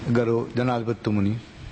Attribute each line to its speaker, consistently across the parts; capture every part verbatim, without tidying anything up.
Speaker 1: ගරු ජනාධිපතිතුමනි,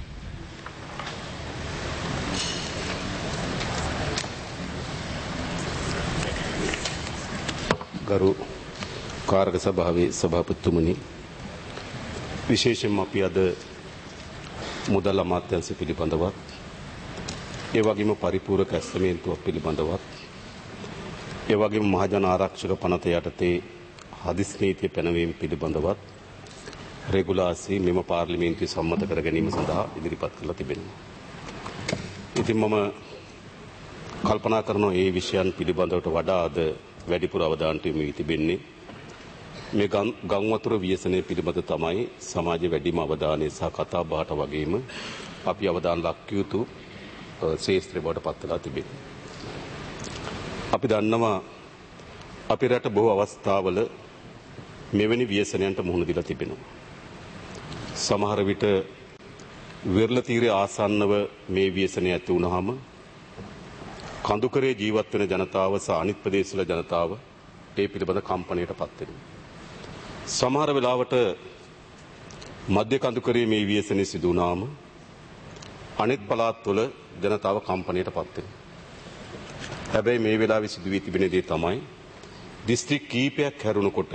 Speaker 2: ගරු කාර්ය සභාවේ සභාපතිතුමනි, විශේෂයෙන්ම අපි අද මුදල් අමාත්‍යාංශ පිළිබඳවත් ඒ වගේම පරිපූර්ණ ඇස්තමේන්තුවක් පිළිබඳවත් ඒ වගේම මහජන ආරක්ෂක පනත යටතේ හදිසි නීතිය පැනවීම පිළිබඳවත් රෙගුලාසි මෙම පාර්ලිමේන්තුවේ සම්මත කර ගැනීම සඳහා ඉදිරිපත් කරලා තිබෙනවා. ඉතින් මම කල්පනා කරනවා මේ විෂයන් පිළිබඳවට වඩා අද වැඩිපුර අවධානයට යොමු වී තිබෙන්නේ මේ ගම් වතුර ව්‍යසනය පිළිබඳ තමයි සමාජයේ වැඩිම අවධානය සහ කතා බහට වගේම අපි අවධානය ලක් යුතු ශේෂ්ත්‍රය බවට පත් වෙලා තිබෙනවා. අපි දන්නවා අපේ රට බොහෝ අවස්ථාවල මෙවැනි ව්‍යසනයන්ට මුහුණ දීලා තිබෙනවා. සමහර විට විරල තීරය ආසන්නව මේ ව්‍යසනය ඇති වුණාම කඳුකරේ ජීවත් වෙන ජනතාව සහ අනිත් ප්‍රදේශවල ජනතාව ඒ පිළිබඳ කම්පණයටපත් වෙනවා. සමහර වෙලාවට මධ්‍ය කඳුකරේ මේ ව්‍යසනය සිදු වුණාම අනිත් පළාත්වල ජනතාව කම්පණයටපත් වෙනවා. හැබැයි මේ වෙලාවේ සිදු වී තිබෙන දේ තමයි දිස්ත්‍රික් කීපයක් හැරුණකොට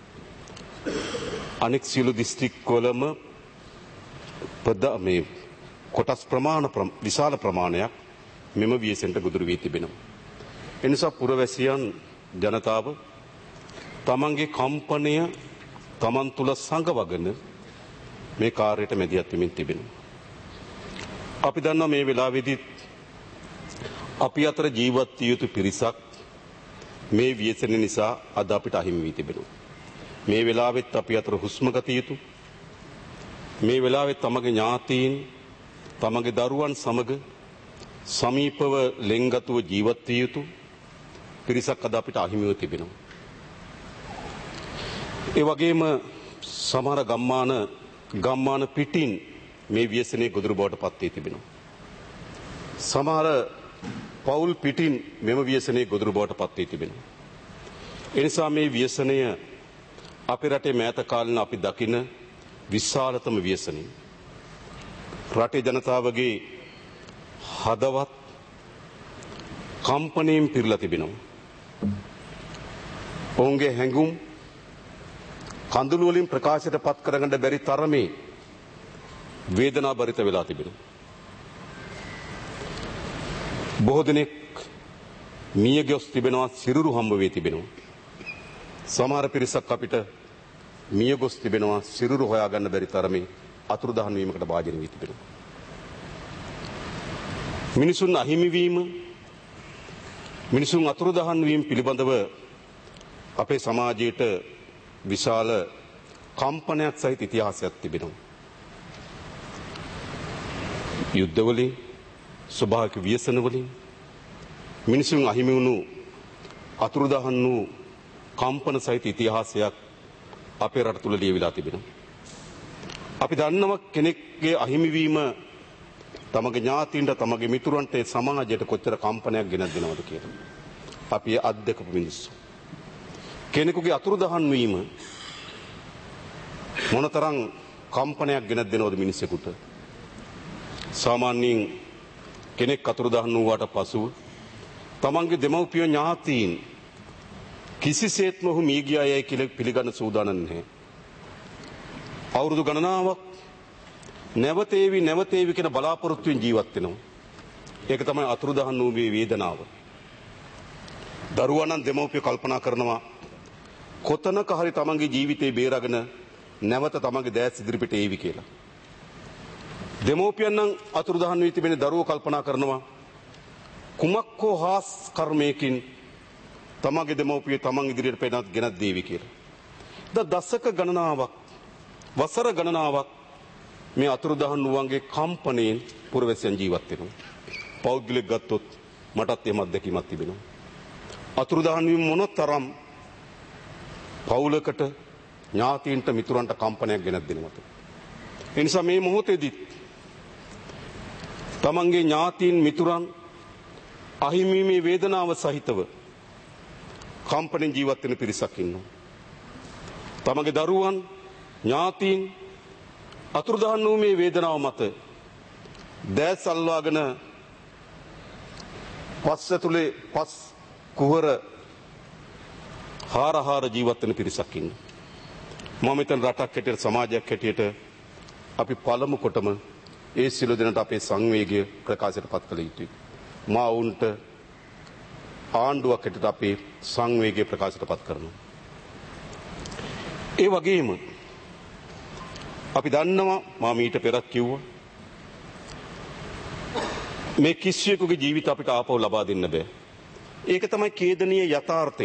Speaker 2: අනෙක් සියලු දිස්ත්‍රික්වලම ප්‍රදා මේ කොටස් ප්‍රමාණ විශාල ප්‍රමාණයක් මෙම ව්‍යසනයට ගොදුරු වී තිබෙනවා. එනිසා පුරවැසියන් ජනතාව තමන්ගේ කම්පනය තමන් තුළ සංගවගෙන මේ කාර්යයට මැදිහත් වෙමින් තිබෙනවා. අපි දන්නවා මේ වෙලාවේදී අපි අතර ජීවත් විය යුතු පිරිසක් මේ ව්‍යසන නිසා අද අපිට අහිමි වී තිබෙනවා. මේ වෙලාවෙත් අපි අතර හුස්ම ගත යුතු, මේ වෙලාවෙත් තමගේ ඥාතීන් තමගේ දරුවන් සමග සමීපව ලෙන්ගතුව ජීවත් විය යුතු පිරිසක් අද අපිට අහිමිව තිබෙනවා. ඒ වගේම සමහර ගම්මාන ගම්මාන පිටින් මේ ව්‍යසනයේ ගොදුරු බවට පත් වී තිබෙනවා. සමහර පවුල් පිටින් මෙම ව්‍යසනයේ ගොදුරු බවට පත් වී තිබෙනවා. ඒ නිසා මේ ව්‍යසනය අපේ රටේ මෑත කාලින අපි දකින විශාලතම ව්‍යසනය. රටේ ජනතාවගේ හදවත් කම්පණයෙන් පිරලා තිබෙනවා. ඔවුන්ගේ හැඟුම් කඳුළු වලින් ප්‍රකාශයට පත් කරගන්න බැරි තරමේ වේදනා බරිත වෙලා තිබෙනවා. බොහෝ දෙනෙක් මිය ගොස් තිබෙනවා, සිරුරු හම්බ වෙී තිබෙනවා. සමහර පිරිසක් අපිට මිය ගොස් තිබෙනවා, සිරුරු හොයාගන්න බැරි තරමේ අතුරුදහන් වීමකට භාජනය වී තිබෙනවා. මිනිසුන් අහිමි වීම, මිනිසුන් අතුරුදහන් වීම පිළිබඳව අපේ සමාජයට විශාල කම්පනයක් සහිත ඉතිහාසයක් තිබෙනවා. යුද්ධවලින්, ස්වභාවික ව්‍යසනවලින් මිනිසුන් අහිමි වුණු අතුරුදහන් වූ කම්පන සහිත ඉතිහාසයක් අපේ රට තුල ලියවිලා තිබෙනවා. අපි දන්නවා කෙනෙක්ගේ අහිමිවීම තමගේ ඥාතීන්ට, තමගේ මිතුරන්ට, සමාජයට කොච්චර කම්පනයක් ගෙනත් දෙනවද කියලා. අපි අත්දකපු මිනිස්සු. කෙනෙකුගේ අතුරුදහන් වීම මොනතරම් කම්පනයක් ගෙනත් දෙනවද මිනිසෙකුට. සාමාන්‍යයෙන් කෙනෙක් අතුරුදහන් වූාට පසුව තමන්ගේ දෙමව්පිය ඥාතීන් කිසිසේත්ම ඔහු මිය ගියා යයි කියලා පිළිගන්න සූදානම් නැහැ. අවුරුදු ගණනාවක් නැවතේවි නැවතේවි කියන බලාපොරොත්තුවෙන් ජීවත් වෙනවා. ඒක තමයි අතුරුදහන් වූ වේදනාව. දරුවා නම් දෙමව්පිය කල්පනා කරනවා කොතනක හරි තමන්ගේ ජීවිතේ බේරගෙන නැවත තමන්ගේ දෑස් ඉදිරිපිට ඒවි කියලා. දෙමව්පියන් නම් අතුරුදහන් වී තිබෙන දරුවෝ කල්පනා කරනවා කුමක් හෝ හාස් කර්මයකින් තමගේ දෙමව්පිය තමන් ඉදිරියට පෙනත් ගෙනත් දේවි කියලා. ද දශක ගණනාවක්, වසර ගණනාවක් මේ අතුරුදහන් වූවන්ගේ කම්පණයෙන් පුරවැසියන් ජීවත් වෙනවා. පෞද්ගලික ගත්තොත් මටත් එහෙම අත්දැකීමක් තිබෙනවා. අතුරුදහන් වීම මොනතරම් පවුලකට, ඥාතීන්ට, මිතුරන්ට කම්පනයක් ගෙනත් දෙනවද? ඒ නිසා මේ මොහොතේදී තමන්ගේ ඥාතීන්, මිතුරන් අහිමිමේ වේදනාව සහිතව කම්පණයෙන් ජීවත් වෙන පිරිසක් ඉන්නවා. තමගේ දරුවන්, ඥාතීන් අතුරුදහන් වූ මේ වේදනාව මත දැස් අල්වාගෙන පස් ඇතුලේ පස් කුහර හාරහාර ජීවත් වෙන පිරිසක් ඉන්න. මම මෙතන රටක් හැටියට සමාජයක් හැටියට අපි පළමු කොටම ඒ සිළු දෙනට අපේ සංවේගය ප්‍රකාශයට පත් කළ යුතුයි. මා වුන්ට ආණ්ඩුවක් හැටියට අපේ සංවේගය ප්‍රකාශයට පත් කරනවා. ඒ වගේම අපි දන්නවා මා මීට පෙරත් කිව්වා මේ කිසියෙකුගේ ජීවිත අපිට ආපහු ලබා දෙන්න බෑ. ඒක තමයි ඛේදනීය යථාර්ථය.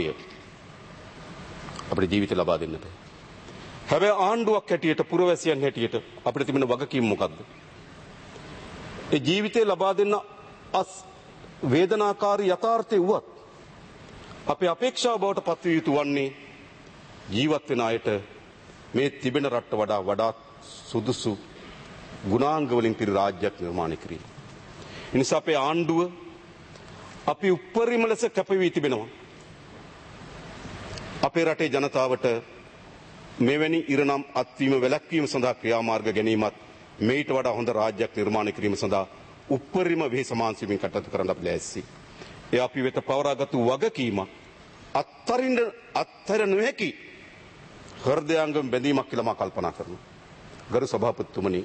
Speaker 2: අපේ ජීවිත ලබා දෙන්න බෑ. හැබැයි ආණ්ඩුවක් හැටියට පුරවැසියන් හැටියට අපිට තිබෙන වගකීම මොකද්ද? ඒ ජීවිතේ ලබා දෙන්න අස් වේදනාකාරී යථාර්ථය වුවත් අපේ අපේක්ෂාව බවට පත් විය යුතු වන්නේ ජීවත් වෙන අයට මේ තිබෙන රටට වඩා වඩාත් සුදුසු ගුණාංග වලින් පිරි රාජ්‍යයක් නිර්මාණය කිරීම. ඒ නිසා අපේ ආණ්ඩුව අපි උපරිම ලෙස කැපවී තිබෙනවා. අපේ රටේ ජනතාවට මෙවැනි ඉරණම් අත්වීම වැළැක්වීම සඳහා ක්‍රියාමාර්ග ගැනීමත් මේට වඩා හොඳ රාජ්‍යයක් නිර්මාණය කිරීම සඳහා උපරිම වෙහෙස මහන්සියකින් කටයුතු කරන්න අපි ලෑස්ති. ඒ අපි වෙත පවරාගත්තු වගකීම අත්තරින්න අත්තර නොහැකි හෘදයාංගම බැඳීමක් කියලා මා කල්පනා කරනවා. ගරු සභාපතිතුමනි,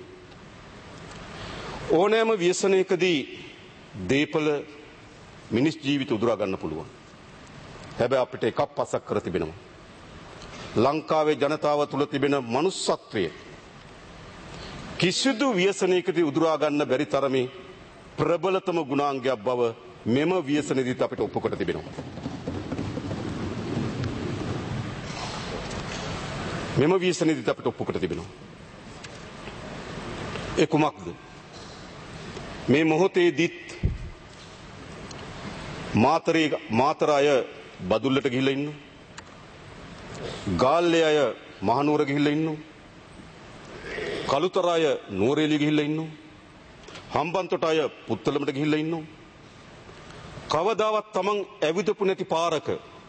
Speaker 2: ඕනෑම ව්‍යසනයකදී දීපල මිනිස් ජීවිත උදුරා ගන්න පුළුවන්. හැබැයි අපිට එකක් පසක් කර තිබෙනවා. ලංකාවේ ජනතාව තුළ තිබෙන මනුස්සත්වය කිසිදු ව්‍යසනයකදී උදුරා ගන්න බැරි තරමේ ප්‍රබලතම ගුණාංගයක් බව මෙම ව්‍යසනයේදීත් අපිට ඔප්පු කොට තිබෙනවා. මෙම ව්‍යසනයේදීත් අපිට ඔප්පු කොට තිබෙනවා. ඒ කුමක්ද? මේ මොහොතේදීත් මාතරේ මාතර අය බදුල්ලට ගිහිල්ලා ඉන්නවා. ගාල්ලේ අය මහනුවර ගිහිල්ලා ඉන්නවා. කළුතර අය නුවරඑළිය ගිහිල්ලා ඉන්නවා. හම්බන්තොට අය පුත්තලමට ගිහිල්ලා ඉන්නවා. කවදාවත් තමන් ඇවිදපු නැති පාරක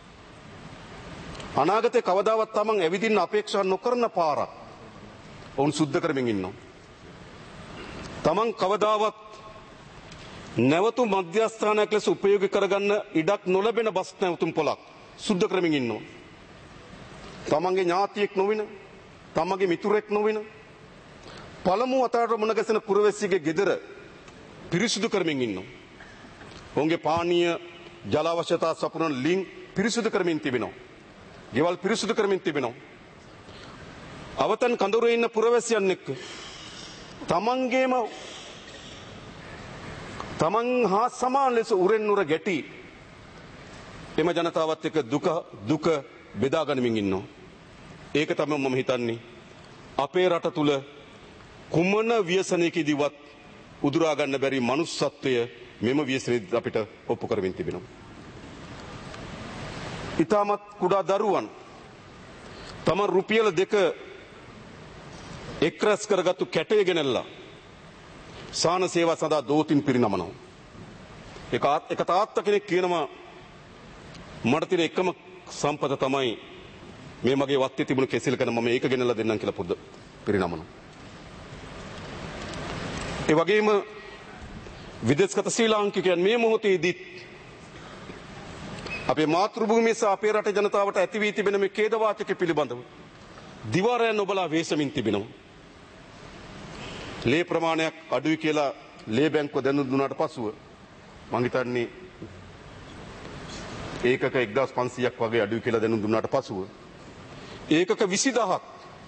Speaker 2: අනාගතේ කවදාවත් තමන් ඇවිදින්න අපේක්ෂා නොකරන පාරක් වුන් සුද්ධ කරමින් ඉන්නවා. තමන් කවදාවත් නැවතු මධ්‍යස්ථානයක් ලෙස උපයෝගී කරගන්න ඉඩක් නොලැබෙන බස් නැවතුම් පොලක් සුද්ධ කරමින් ඉන්නවා. තමන්ගේ ඥාතියෙක් නොවින, තමන්ගේ මිතුරෙක් නොවින පළමු වතාවට මුණ ගැසෙන පුරවැසියගේ ගෙදර පිරිසිදු කරමින් ඉන්නවා. ඔවුන්ගේ පානීය ජල අවශ්‍යතා සපුරන ලිං පිරිසිදු කරමින් තිබෙනවා. ගෙවල් පිරිසිදු කරමින් තිබෙනවා. අවතන් කඳුරේ ඉන්න පුරවැසියන් එක්ක තමන්ගේම තමන් හා සමාන ලෙස උරෙන් උර ගැටි එම ජනතාවත් එක්ක දුක දුක බෙදා ගනිමින් ඉන්නවා. ඒක තමයි මම හිතන්නේ අපේ රට තුල කුමන ව්‍යසනයකදීවත් උදුරා ගන්න බැරි මනුස්සත්වය මෙම ව්‍යසනයේදී අපිට ඔප්පු කරමින් තිබෙනවා. ඊටමත් කුඩා දරුවන් තම රුපියල දෙක එක්රැස් කරගත්තු කැටය ගෙනල්ලා සාන සේවා සඳහා දෝතින් පිරිනමනවා. එක එක තාත්තා කෙනෙක් කියනවා මට තියෙන එකම සම්පත තමයි මේ මගේ වත්තේ තිබුණු කෙසෙල් කන මම ඒක ගෙනල්ලා දෙන්නම් කියලා පොඩ්ඩ පිරිනමනවා. ඒ වගේම විදේශගත ශ්‍රී ලාංකිකයන් මේ මොහොතේදී අපේ මාතෘභූමිය සහ අපේ රටේ ජනතාවට ඇති වී තිබෙන මේ ඛේදවාචක පිළිබඳව දිවාරයන් ඔබලා වේසමින් තිබෙනවා. ලේ ප්‍රමාණයක් අඩුයි කියලා ලේ බැංකුව දැනුම් දුන්නාට පසුව මම හිතන්නේ ඒකක එක්දාස් පන්සීයක් වගේ අඩුයි කියලා දැනුම් දුන්නාට පසුව ඒකක විසිදහක්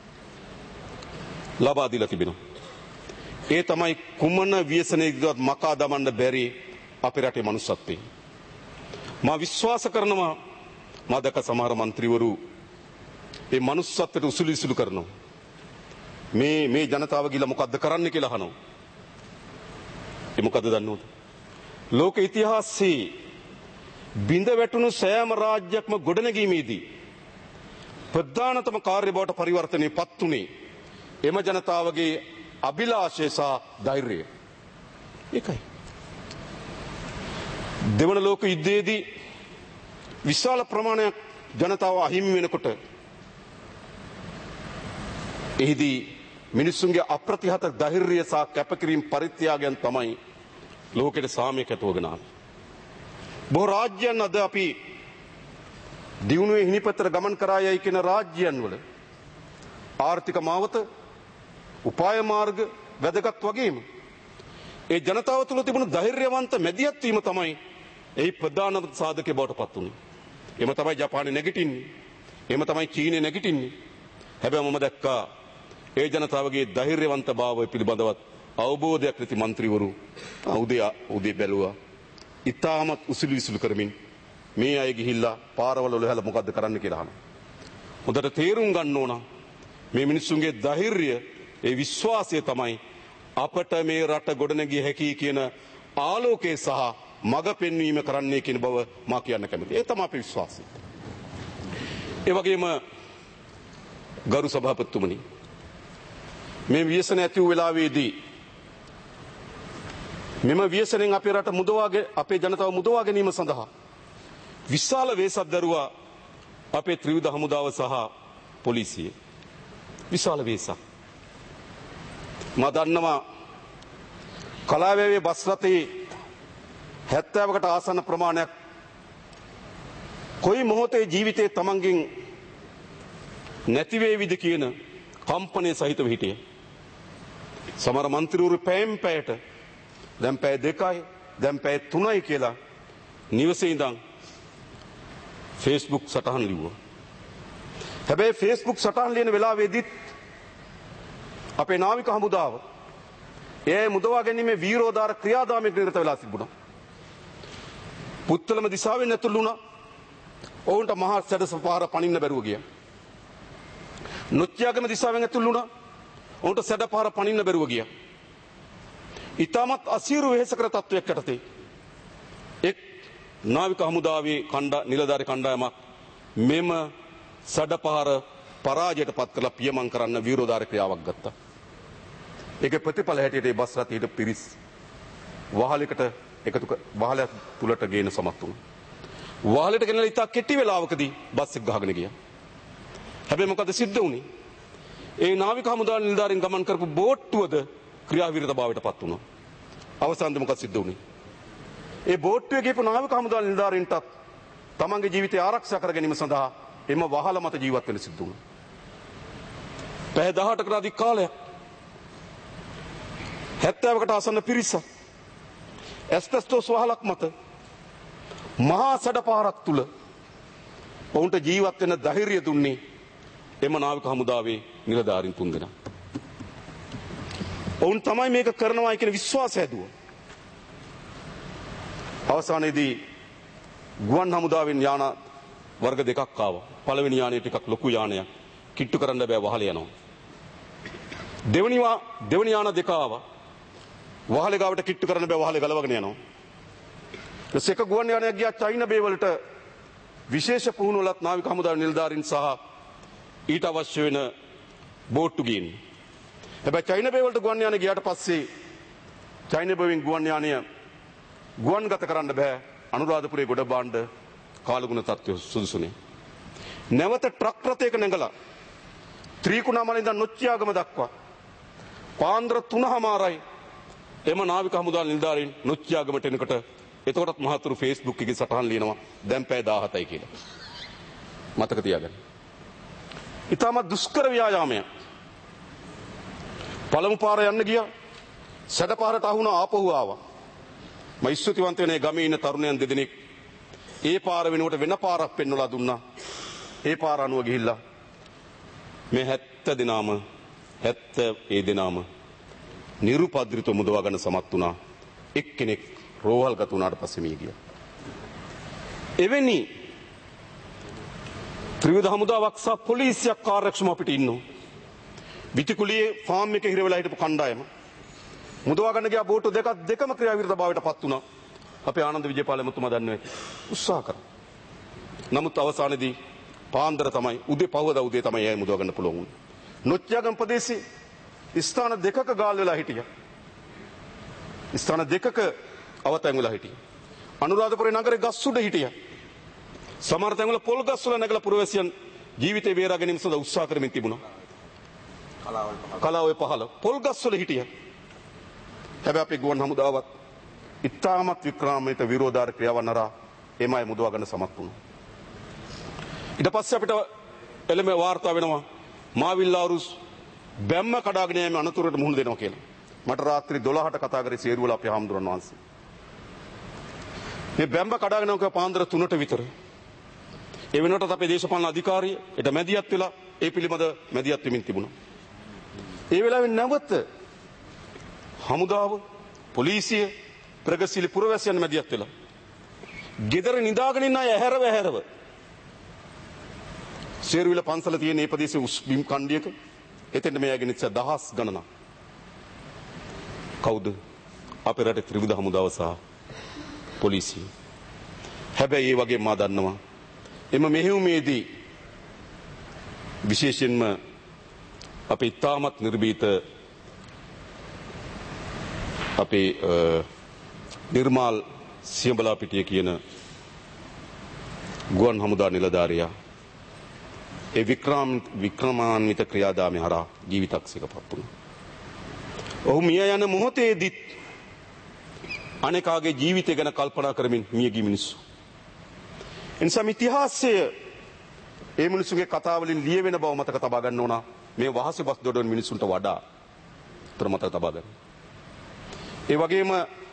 Speaker 2: ලබා දීලා තිබෙනවා. ඒ තමයි කුමන ව්‍යසනයකදවත් මකා දමන්න බැරි අපේ රටේ මනුස්සත්වය. මා විශ්වාස කරනවා මා දැක සමහර മന്ത്രിවරු මේ මනුස්සත්වයට උසුළු ඉසුළු කරනවා. මේ මේ ජනතාව ගිල මොකද්ද කරන්න කියලා අහනවා. ඒ මොකද්ද දන්නවද? ලෝක ඉතිහාසයේ බිඳ වැටුණු සෑම රාජ්‍යයක්ම ගොඩනැගීමේදී ප්‍රධානතම කාර්ය බවට පරිවර්තනය පත් උනේ එම ජනතාවගේ අභිලාෂය සහ ධෛර්යය. ඒකයි. දෙවන ලෝක යුද්ධයේදී විශාල ප්‍රමාණයක් ජනතාව අහිමි වෙනකොට එහිදී මිනිස්සුන්ගේ අප්‍රතිහත ධෛර්යය සහ කැපකිරීම පරිත්‍යාගයන් තමයි ලෝකෙට සාමය කැටවගෙන ආවේ. බොහෝ රාජ්‍යයන් අද අපි දියුණුවේ හිණිපතර ගමන් කරා යයි කියන රාජ්‍යයන් වල ආර්ථික මාවත උපාය මාර්ග වැදගත් වගේම ඒ ජනතාව තුළ තිබුණු ධෛර්යවන්ත මැදිහත් වීම තමයි එහි ප්‍රධානම සාධකය බවට පත් වුණේ. එම තමයි ජපානයේ නැගිටින්නේ. එම තමයි චීනයේ නැගිටින්නේ. හැබැයි මම දැක්කා ඒ ජනතාවගේ ධෛර්යවන්තභාවය පිළිබඳවත් අවබෝධයක් නැති മന്ത്രിවරු උදේ උදේ බැලුවා. ඉතාමත් උසුළු විසුළු කරමින් මේ අය ගිහිල්ලා පාරවල වල මොකද්ද කරන්න කියලා අහනවා. හොඳට තේරුම් ගන්න ඕන මේ මිනිස්සුන්ගේ ධෛර්යය ඒ විශ්වාසය තමයි අපට මේ රට ගොඩනැගිය හැකි කියන ආලෝකයේ සහ මඟ පෙන්වීම කරන්නේ කියන බව මා කියන්න කැමතියි. ඒ තමයි අපේ විශ්වාසය. ඒ වගේම ගරු සභාපතිතුමනි මේ ව්‍යසන ඇති වූ වෙලාවේදී මෙම ව්‍යසනෙන් අපේ රට මුදවාගේ අපේ ජනතාව මුදවා ගැනීම සඳහා විශාල වේසක් දරුවා අපේ ත්‍රිවිධ හමුදාව සහ පොලිසිය. විශාල වේසක්. මා දන්නවා කලාවැවේ බස් රථයේ හැත්තෑවකට ආසන්න ප්‍රමාණයක් කොයි මොහොතේ ජීවිතේ තමන්ගෙන් නැති වේවිද කියන කම්පනය සහිතව හිටියේ. සමහර മന്ത്രിවරු පැයෙන් පැයට දැන් පැය දෙකයි දැන් පැය තුනයි කියලා නිවසේ ඉඳන් Facebook සටහන් ලිව්වා. හැබැයි Facebook සටහන් ලියන වෙලාවේදීත් අපේ නාවික හමුදාව ඒ මුදවා ගැනීමේ වීරෝදාර ක්‍රියාදාමයක නිරත වෙලා තිබුණා. පුත්තලම දිසාවෙන් ඇතුළු වුණා. ඔවුන්ට මහා සැඩසපාර පනින්න බැරුව ගියා. නොච්චියාගම දිසාවෙන් ඇතුළු වුණා. ඔවුන්ට සැඩපාර පනින්න බැරුව ගියා. ඊටමත් අසීරු වෙහෙසකර තත්වයක් යටතේ එක් නාවික හමුදාවේ කණ්ඩා නිලධාරී කණ්ඩායමක් මෙම සැඩපාර පරාජයට පත් කරලා පියමන් කරන්න වීරෝදාර ක්‍රියාවක් ගත්තා. ඒකේ ප්‍රතිඵල හැටියට ඒ බස් රථයේ පිරිස් වහලයකට එකතු වහලයක් තුලට ගේන සමත් වුණා. වහලයට ගෙනලා ඉතා කෙටි වෙලාවකදී බස් එක ගහගෙන ගියා. හැබැයි මොකද සිද්ධ වුනේ? ඒ නාවික හමුදා නිලධාරීන් ගමන් කරපු බෝට්ටුවද ක්‍රියාවිරතභාවයට පත් වුණා. අවසානයේ මොකද සිද්ධ වුනේ? ඒ බෝට්ටුවේ ගිහපු නාවික හමුදා නිලධාරීන්ටත් තමන්ගේ ජීවිතය ආරක්ෂා කර ගැනීම සඳහා එම වහල මත ජීවත් වෙන්න සිද්ධ වුණා. පැය දහඅටකට අධික කාලයක් හැත්තෑවකට ආසන්න පිරිසක් ඇස්බෙස්ටෝස් වහලක් මත මහා සැඩපාරක් තුල ඔවුන්ට ජීවත් වෙන්න ධෛර්යය දුන්නේ එම නාවික හමුදාවේ නිලධාරීන් තුන්දෙනා. ඔවුන් තමයි මේක කරනවා කියන විශ්වාසය ඇදුවා. අවසානයේදී ගුවන් හමුදාවෙන් යාන වර්ග දෙකක් ආවා. පළවෙනි යානය ටිකක් ලොකු යානයක්. කිට්ටු කරන්න බෑ වහල යනවා. දෙවෙනි දෙවෙනි යාන දෙක ආවා. වහලේ ගාවට කිට්ටු කරන්න බෑ වහලේ ගලවගෙන යනවා. ඊට එක ගුවන් යානයක් ගියා චයිනා බේ වලට විශේෂ පුහුණුවලත් නාවික හමුදා නිලධාරීන් සහ ඊට අවශ්‍ය වෙන බෝට්ටු ගියන්නේ. හැබැයි චයිනා බේ වලට ගුවන් යානෙ ගියාට පස්සේ චයිනා බේෙන් ගුවන් යානය ගුවන්ගත කරන්න බෑ. අනුරාධපුරයේ ගොඩ බාණ්ඩ කාලගුණ තත්ත්වය සුදුසුනේ. නැවත ට්‍රක් රථයක නැගලා ත්‍රිකුණාමල ඉඳන් නොච්චියාගම දක්වා පාන්දර තුනමාරයි එම නාවික හමුදා නිලධාරීන් නොච්චියාගමට එනකොට එතකොටත් මහතුරු Facebook එකේ සටහන් ලියනවා දැන් පැය දහහතයි කියලා. මතක තියාගන්න. ඊටමත් දුෂ්කර ව්‍යායාමයක්. පළමු පාර යන්න ගියා. සැඩපාරට අහුණා ආපහු ආවා. මම ඉස්තුතිවන්ත වෙනේ ගමේ ඉන්න තරුණයන් දෙදෙනෙක් ඒ පාර වෙනුවට වෙන පාරක් පෙන්වලා දුන්නා. ඒ පාර අනුව ගිහිල්ලා මේ හැත්තෑ දෙනාම හැත්තෑ ඒ දෙනාම නිරුපද්‍රිතව මුදවා ගන්න සමත් වුණා. එක්කෙනෙක් රෝහල්ගත වුණාට පස්සේ මිය ගියා. එවැනි ත්‍රිවිධ හමුදාවක් සහ පොලිසියක් කාර්යක්ෂම අපිට ඉන්නවා. විතිකුලියේ ෆාම් එකේ හිර වෙලා හිටපු කණ්ඩායම මුදවා ගන්න ගියා බෝට්ටු දෙකක් දෙකම ක්‍රියාවිරතභාවයට පත් වුණා. අපේ ආනන්ද විජේපාල මතුමා දන්නේ උත්සාහ කරා. නමුත් අවසානයේදී පාන්දර තමයි උදේ පහවදා උදේ තමයි එයා මුදවා ගන්න පුළුවන් වුණේ. නොච්චියාගම් ප්‍රදේශයේ ස්ථාන දෙකක ගාල් වෙලා හිටියා. ස්ථාන දෙකක අවතැන් වෙලා හිටියා. අනුරාධපුරේ නගරේ ගස් උඩ හිටියා. සමහර තැන්වල පොල් ගස් වල නැගලා පුරවැසියන් ජීවිතේ බේරා ගැනීම සඳහා උත්සාහ කරමින් තිබුණා. කලාවේ පහළ පොල් ගස්වල හිටියා. හැබැයි අපේ ගුවන් හමුදාවත් ඉතාමත් වික්‍රාමිත විරෝධාර ක්‍රියාවන් අරා එමය මුදවා ගන්න සමත් වුණා. ඊට පස්සේ අපිට එළම වාර්තා වෙනවා මාවිල්ලාරුස් බැම්ම කඩාගෙන යෑම අනතුරට මුහුණ දෙනවා කියලා. මට රාත්‍රී දොළහට කතා කරේ සේරුවල අපේ හාමුදුරන් වහන්සේ. මේ බැම්ම කඩාගෙන යනවා පාන්දර තුනට විතර. ඒ වෙනකොට අපේ දේශපාලන අධිකාරිය ඊට මැදිහත් වෙලා ඒ පිළිබඳ මැදිහත් වෙමින් තිබුණා. ඒ වෙලාවේ නැවත හමුදාව පොලිසිය ප්‍රගතිශීලී පුරවැසියන් මැදිහත් වෙලා ගෙදර නිදාගෙන ඉන්න අය ඇහැරව ඇහැරව සේරුවිල පන්සල තියෙන මේ ප්‍රදේශයේ උස් බිම් කණ්ඩියක එතෙන්ට මේ යගෙන ඉච්ච දහස් ගණනක් කවුද? අපේ රටේ ත්‍රිවිධ හමුදාව සහ පොලිසිය. හැබැයි ඒ වගේම මා දන්නවා එම මෙහෙයුමේදී විශේෂයෙන්ම අපේ ඉතාමත් නිර්භීත අපේ නිර්මාල් සියඹලා පිටිය කියන ගුවන් හමුදා නිලධාරියා ඒ වික්‍රම වික්‍රමාන්විත ක්‍රියාදාමය හරහා ජීවිතක්ෂයකපත් වුණා. ඔහු මිය යන මොහොතේදීත් අනේකාගේ ජීවිතය ගැන කල්පනා කරමින් මිය ගිය මිනිස්සු. එනිසා ඉතිහාසය ඒ මිනිසුගේ කතා වලින් ලියවෙන බව මතක තබා ගන්න ඕන. මේ වහසේ බස් දොඩන මිනිසුන්ට වඩා උතර මතක තබා ගන්න. ඒ වගේම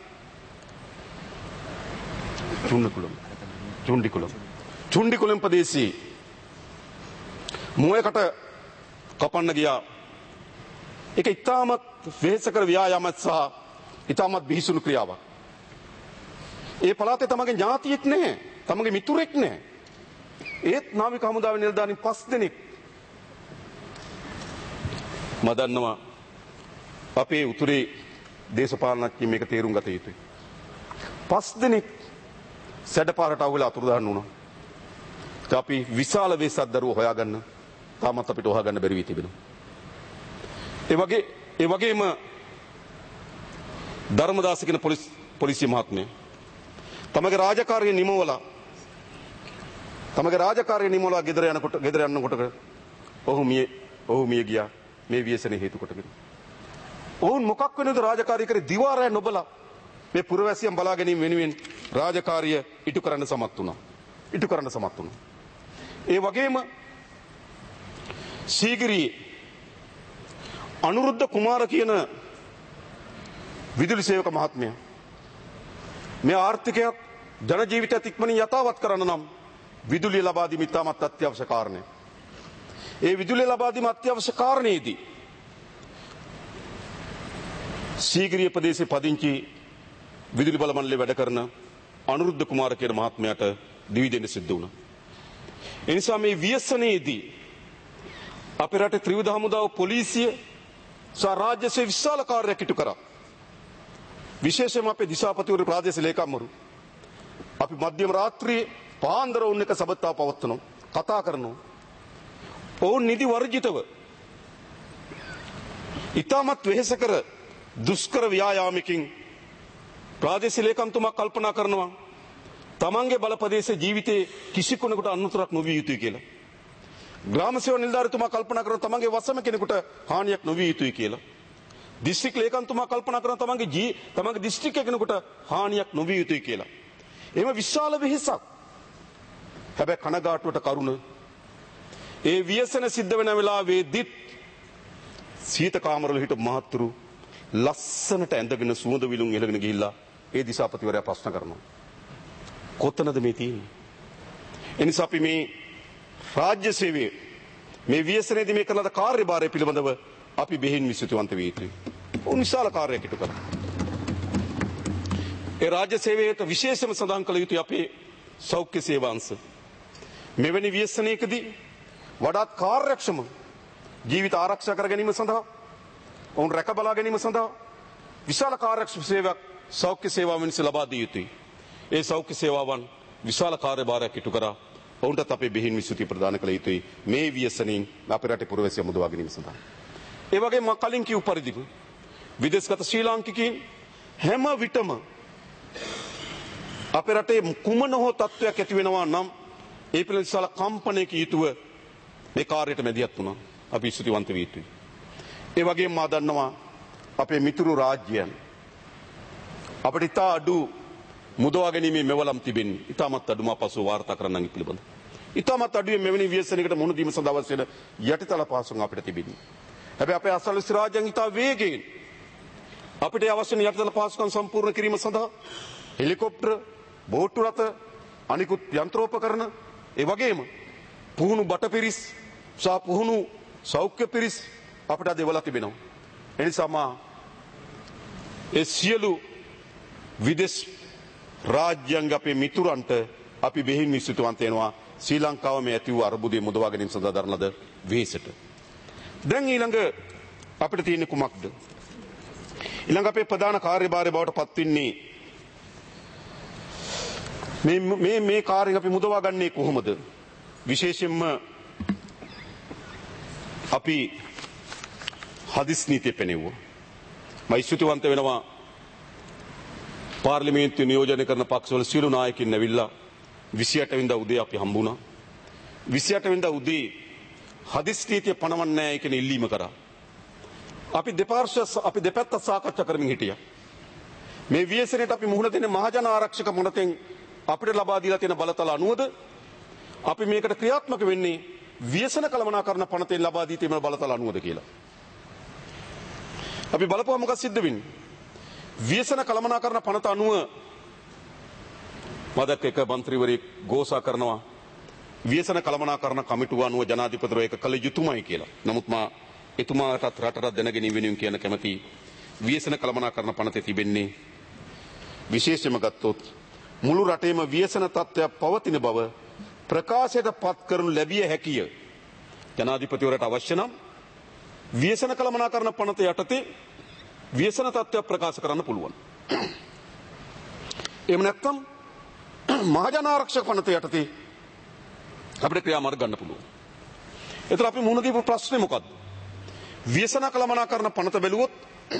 Speaker 2: චුන්ඩිකුලම් චුන්ඩිකුලම් චුන්ඩිකුලම් ප්‍රදේශයේ මුවයකට කපන්න ගියා. ඒක ඉතාමත් වෙහෙසකර ව්‍යායාමයක් සහ ඉතාමත් බිහිසුණු ක්‍රියාවක්. ඒ පළාතේ තමගේ ඥාතියෙක් නැහැ. තමගේ මිතුරෙක් නැහැ. ඒත් නාවික හමුදාවේ නිලධාරීන් පස් දෙනෙක් මම දන්නවා අපේ උතුරේ දේශපාලනඥයන් මේක තේරුම් ගත යුතුයි. පස් දෙනෙක් සැඩපාරට අවුල අතුරුදහන් වුණා. අපි විශාල වෙසක් දරුවෝ හොයාගන්න තාමත් අපිට හොයාගන්න බැරි වී තිබෙනවා. ඒ වගේ ඒ වගේම ධර්මදාස කියන පොලිස් පොලිසිය මහත්මයා තමගේ රාජකාරිය නිමවලා තමගේ රාජකාරිය නිමවලා ගෙදර යනකොට ගෙදර යනකොට ඔහු මිය ඔහු මිය ගියා මේ ව්‍යසනයේ හේතු කොටගෙන. ඔවුන් මොකක් වෙනද රාජකාරිය කරේ දිවාරය නොබලා මේ පුරවැසියන් බලා ගැනීම වෙනුවෙන් රාජකාරිය ඉටු කරන්න සමත් වුණා. ඉටු කරන්න සමත් වුණා. ඒ වගේම සීගිරියේ අනුරුද්ධ කුමාර කියන විදුලි සේවක මහත්මයා මේ ආර්ථිකයක් ජන ජීවිතයත් ඉක්මනින් යථාවත් කරන්න නම් විදුලිය ලබා දීම ඉතාමත් අත්‍යවශ්‍ය කාරණයක්. ඒ විදුලිය ලබා දීම අත්‍යවශ්‍ය කාරණේදී සීගිරිය ප්‍රදේශයේ පදිංචි විදුලි බල මණ්ඩලයේ වැඩ කරන අනුරුද්ධ කුමාර කියන මහත්මයාට දිවි දෙන්න සිද්ධ වුණා. ඒ නිසා මේ ව්‍යසනයේදී අපේ රටේ ත්‍රිවිධ හමුදාව පොලිසිය සහ රාජ්‍ය සේවය විශාල කාර්යයක් ඉටු කරා. විශේෂයෙන්ම අපේ දිසාපතිවරු ප්‍රාදේශීය ලේකම්වරු අපි මධ්‍යම රාත්‍රියේ පාන්දර වුන් එක සබත්තා පවත්වනවා කතා කරනවා. ඔවුන් නිදි වර්ජිතව ඉතාමත් වෙහෙසකර දුෂ්කර ව්‍යායාමකින් ප්‍රාදේශීය ලේකම්තුමා කල්පනා කරනවා තමන්ගේ බලපදේශ ජීවිතේ කිසි කෙනෙකුට අනුතරක් නොවිය යුතුයි කියලා. ග්‍රාම සේවා නිලධාරීතුමා කල්පනා කරනවා තමන්ගේ වසම කෙනෙකුට හානියක් නොවිය යුතුයි කියලා. දිස්ත්‍රික් ලේකම්තුමා කල්පනා කරනවා තමන්ගේ ජී තමන්ගේ දිස්ත්‍රික් කෙනෙකුට හානියක් නොවිය යුතුයි කියලා. එහෙම විශාල වෙහෙසක්. හැබැයි කනගාටුවට කරුණ ඒ ව්‍යසන සිද්ධ වෙන වෙලාවේදීත් සීත කාමරවල හිටපු මහත්තුරු ලස්සනට ඇඳගෙන සුවඳ විලුම් එළගෙන ගිහිල්ලා ඒ දිසාපතිවරයා ප්‍රශ්න කරනවා. කොතනද මේ තියෙන්නේ? එනිසා අපි මේ රාජ්‍ය සේවයේ මේ ව්‍යසනයේදී මේ කරන කාර්යභාරය පිළිබඳව අපි බෙහෙන් විශ්වතුන්ත විය යුතුයි. උන් විශාල කාර්යයක් ඉටු කරා. ඒ රාජ්‍ය සේවයට විශේෂම සඳහන් කළ යුතුයි අපේ සෞඛ්‍ය සේවාංශ. මෙවැනි ව්‍යසනයකදී වඩාත් කාර්යක්ෂම ජීවිත ආරක්ෂා කර ගැනීම සඳහා ඔවුන් රැක බලා ගැනීම සඳහා විශාල කාර්යක්ෂම සේවයක් සෞඛ්‍ය සේවාවන් විසින් ලබා දිය යුතුයි. ඒ සෞඛ්‍ය සේවාවන් විශාල කාර්යභාරයක් ඉටු කරා ඔවුන්ටත් අපේ බෙහෙන් විසුතිය ප්‍රදාන කළ යුතුයි මේ ව්‍යසනයෙන් අපේ රටේ පුරවැසියන් මුදවා ගැනීම සඳහා. ඒ වගේම මම කලින් කිව් පරිදිම විදේශගත ශ්‍රී ලාංකිකයින් හැම විටම අපේ රටේ කුමන හෝ තත්ත්වයක් ඇති වෙනවා නම් ඒ පිළිබඳ විශාල කම්පනයක යුතුව මේ කාර්යයට මැදිහත් වුණා. අපි ස්තුතිවන්ත විය යුතුයි. ඒ වගේම මා දන්නවා අපේ මිතුරු රාජ්‍යයන් අපිට ඉතා අඩු මුදවා ගැනීමේ මෙවලම් තිබෙන්නේ. ඉතාමත් අඩුම පසුව වාර්තා කරන්න පිළිබඳ. ඉතාමත් අඩුවේ මෙවැනි ව්‍යසනයකට මුහුණ දීම සඳහා අවශ්‍ය වෙන යටිතල පහසුකම් අපිට තිබෙන්නේ. හැබැයි අපේ අසල්වැසි රාජ්‍යයන් ඉතා වේගයෙන් අපිට අවශ්‍ය වෙන යටිතල පහසුකම් සම්පූර්ණ කිරීම සඳහා හෙලිකොප්ටර්, බෝට්ටු රථ, අනිකුත් යන්ත්‍රෝපකරණ, ඒ වගේම පුහුණු බටපිරිස් සහ පුහුණු සෞඛ්‍ය පිරිස් අපිට අද එවලා තිබෙනවා. එනිසා මා ඒ සියලු විදේශ රාජ්‍යංග අපේ මිතුරන්ට අපි බෙහෙවින් විශ්වාසවන්ත වෙනවා ශ්‍රී ලංකාව මේ ඇති වූ අර්බුදයේ මුදවා ගැනීම සඳහා දරන ලද වෙහෙසට. දැන් ඊළඟ අපිට තියෙන්නේ කුමක්ද? ඊළඟ අපේ ප්‍රධාන කාර්යභාරය බවට පත් වෙන්නේ මේ මේ මේ කාර්යය අපි මුදවා ගන්නේ කොහොමද? විශේෂයෙන්ම අපි හදිස් නීතිය පෙනෙවුවා. මම ස්තුතිවන්ත වෙනවා පාර්ලිමේන්තුවේ නියෝජනය කරන පක්ෂවල සියලු නායකින් ඇවිල්ලා විසිඅට වෙනිදා උදේ අපි හම්බ වුණා. විසිඅට වෙනිදා උදේ හදිස් නීතිය පනවන්නේ නැහැ කියන ඉල්ලීම කරා. අපි දෙපාර්ශ්ව අපි දෙපැත්ත සාකච්ඡා කරමින් හිටියා. මේ ව්‍යසනයට අපි මුහුණ දෙන්නේ මහජන ආරක්ෂක මොනතෙන් අපිට ලබා දීලා තියෙන බලතල අනුවද අපි මේකට ක්‍රියාත්මක වෙන්නේ ව්‍යසන කළමනාකරණ පනතෙන් ලබා දී තියෙන බලතල අනුවද කියලා. අපි බලපුවා මොකක්ද සිද්ධ වෙන්නේ? ව්‍යසන කළමනාකරණ පනත අනුව මදක් එක മന്ത്രിවරයෙක් ഘോഷා කරනවා ව්‍යසන කළමනාකරණ කමිටුව අනුව ජනාධිපතිවරයා ඒක කළ යුතුමයි කියලා. නමුත් මා එතුමාටත් රටට දැනගැනීම වෙනුවෙන් කියන කැමැති ව්‍යසන කළමනාකරණ පනතේ තිබෙන්නේ විශේෂයෙන්ම ගත්තොත් මුළු රටේම ව්‍යසන තත්ත්වයක් පවතින බව ප්‍රකාශයට පත් කරනු ලැබිය හැකිය. ජනාධිපතිවරයාට අවශ්‍ය නම් ව්‍යසන කළමනාකරණ පනත යටතේ ව්‍යසන තත්ත්වයක් ප්‍රකාශ කරන්න පුළුවන්. එහෙම නැත්නම් මහජන ආරක්ෂක පනත යටතේ අපිට ක්‍රියාමාර්ග ගන්න පුළුවන්. ඒතර අපි මුහුණ දීපු ප්‍රශ්නේ මොකද්ද? ව්‍යසන කළමනාකරණ පනත බැලුවොත්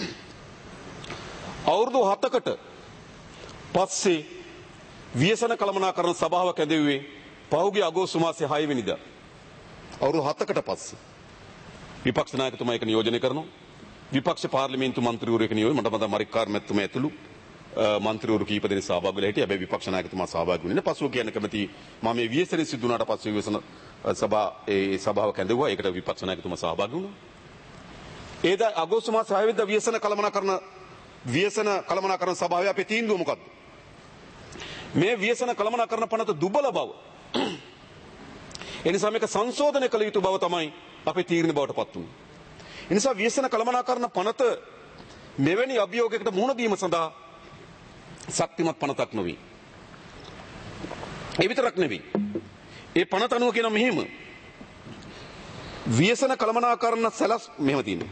Speaker 2: අවුරුදු හතකට පස්සේ ව්‍යසන කළමනාකරණ සභාවක් ඇඳෙව්වේ පහුගිය අගෝස්තු මාසයේ හය වෙනිදා. අවුරුදු හතකට පස්සේ විපක්ෂ නායකතුමා ඒක නියෝජනය කරනවා. විපක්ෂ පාර්ලිමේන්තු මන්ත්‍රීවරු ඒක නියෝජනය මට මතක මරික්කාර් මැතිතුමා ඇතුළු මන්ත්‍රීවරු කීප දෙනෙක් සහභාගී වෙලා හිටියා. හැබැයි විපක්ෂ නායකතුමා සහභාගී වෙන්නේ නැහැ. පසුව කියන්න කැමති මම මේ ව්‍යසනයේ සිදු වුණාට පස්සේ ව්‍යසන සභා ඒ සභාවක් ඇඳෙව්වා. ඒකට විපක්ෂ නායකතුමා සහභාගී වුණා. ඒද අගෝස්තු මාසයේ හය වෙනිදා ව්‍යසන කළමනාකරණ ව්‍යසන කළමනාකරණ සභාවේ අපේ තීන්දුව මොකද්ද? මේ ව්‍යසන කළමනාකරණ පනත දුබල බව. එනිසා මේක සංශෝධනය කළ යුතු බව තමයි අපේ තීරණ බවට පත් වුනේ. එනිසා ව්‍යසන කළමනාකරණ පනත මෙවැනි අභියෝගයකට මුහුණ දීම සඳහා ශක්තිමත් පනතක් නොවේ. ඒ විතරක් නෙවෙයි. ඒ පනත අනුව කියන මෙහෙම ව්‍යසන කළමනාකරණ සැලස් මෙහෙම තියෙනවා.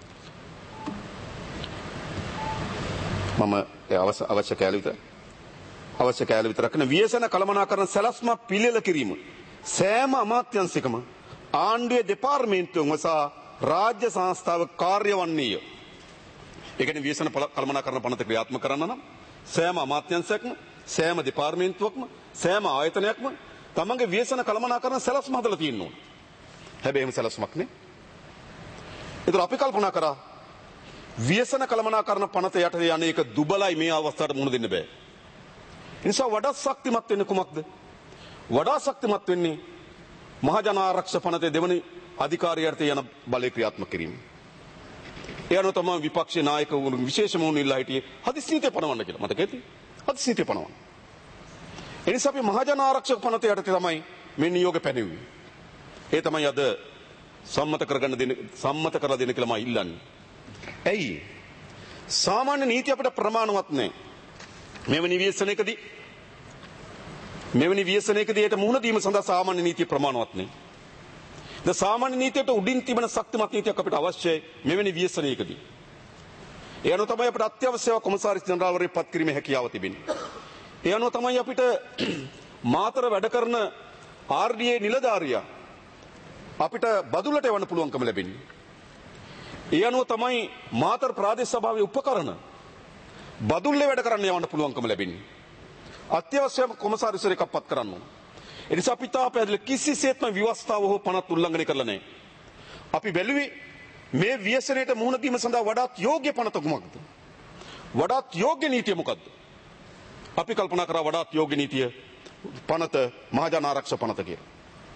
Speaker 2: මම අවශ්‍ය අවශ්‍ය කැලේ විතර අවශ්‍ය කැලේ විතර කරන ව්‍යසන කළමනාකරණ සැලස්ම පිළියෙල කිරීම සෑම අමාත්‍යංශයකම ආණ්ඩුවේ දෙපාර්තමේන්තුවම සහ රාජ්‍ය සංස්ථාව කාර්ය වන්නේය. ඒ කියන්නේ ව්‍යසන කළමනාකරණ පනත ක්‍රියාත්මක කරන්න නම් සෑම අමාත්‍යංශයක්ම සෑම දෙපාර්තමේන්තුවක්ම සෑම ආයතනයක්ම තමන්ගේ ව්‍යසන කළමනාකරණ සැලස්ම හදලා තියෙන්න ඕනේ. හැබැයි එහෙම සැලස්මක් නේ. ඒතර අපි කල්පනා කරා ව්‍යසන කළමනාකරණ පනත යටතේ අනේක දුබලයි මේ අවස්ථාවට මුහුණ දෙන්න බෑ. ඒ නිසා වඩා ශක්තිමත් වෙන්නේ කුමක්ද? වඩා ශක්තිමත් වෙන්නේ මහජන ආරක්ෂක පනතේ දෙවනි අධිකාරියට යන බලය ක්‍රියාත්මක කිරීම. ඒ අනුව තමයි විපක්ෂ නායකවරුන් විශේෂම වුණ ඉල්ලා හිටියේ හදිසි නීතිය පනවන්න කියලා. මතකද? හදිසි නීතිය පනවන්න. ඒ නිසා අපි මහජන ආරක්ෂක පනත යටතේ තමයි මේ නියෝග පැනෙව්වේ. ඒ තමයි අද සම්මත කරගන්න දෙන සම්මත කරලා දෙන්න කියලා මම ඉල්ලන්නේ. ඇයි? සාමාන්‍ය නීති අපිට ප්‍රමාණවත් නැහැ. මෙවැනි ව්‍යසනයකදී මෙවැනි ව්‍යසනයකදී ඒට මුහුණ දීම සඳහා සාමාන්‍ය නීතිය ප්‍රමාණවත් නැහැ. ද සාමාන්‍ය නීතියට උඩින් තිබෙන ශක්තිමත් නීතියක් අපිට අවශ්‍යයි මෙවැනි ව්‍යසනයකදී. ඒ අනුව තමයි අපිට අත්‍යවශ්‍ය කොමසාරිස් ජනරාල්වරයෙක් පත් කිරීමේ හැකියාව තිබෙන්නේ. ඒ අනුව තමයි අපිට මාතර වැඩ කරන ආර් ඩී ඒ නිලධාරියා අපිට බදුල්ලට යවන්න පුළුවන්කම ලැබෙන්නේ. ඒ අනුව තමයි මාතර ප්‍රාදේශ සභාවේ උපකරණ බදුල්ලේ වැඩ කරන්න යවන්න පුළුවන්කම ලැබෙන්නේ. අත්‍යවශ්‍යම කොමසාරිස්වරයෙක් පත් කරන්න ඕන. ඒ නිසා අපි තාපැදල කිසිසේත්ම ව්‍යවස්ථාව හෝ පනත් උල්ලංඝනය කරලා නැහැ. අපි බැලුවේ මේ ව්‍යසනයට මුහුණ දීම සඳහා වඩාත් යෝග්‍ය පනත කුමක්ද? වඩාත් යෝග්‍ය නීතිය මොකක්ද? අපි කල්පනා කරා වඩාත් යෝග්‍ය නීතිය පනත මහජන ආරක්ෂක පනත කියලා.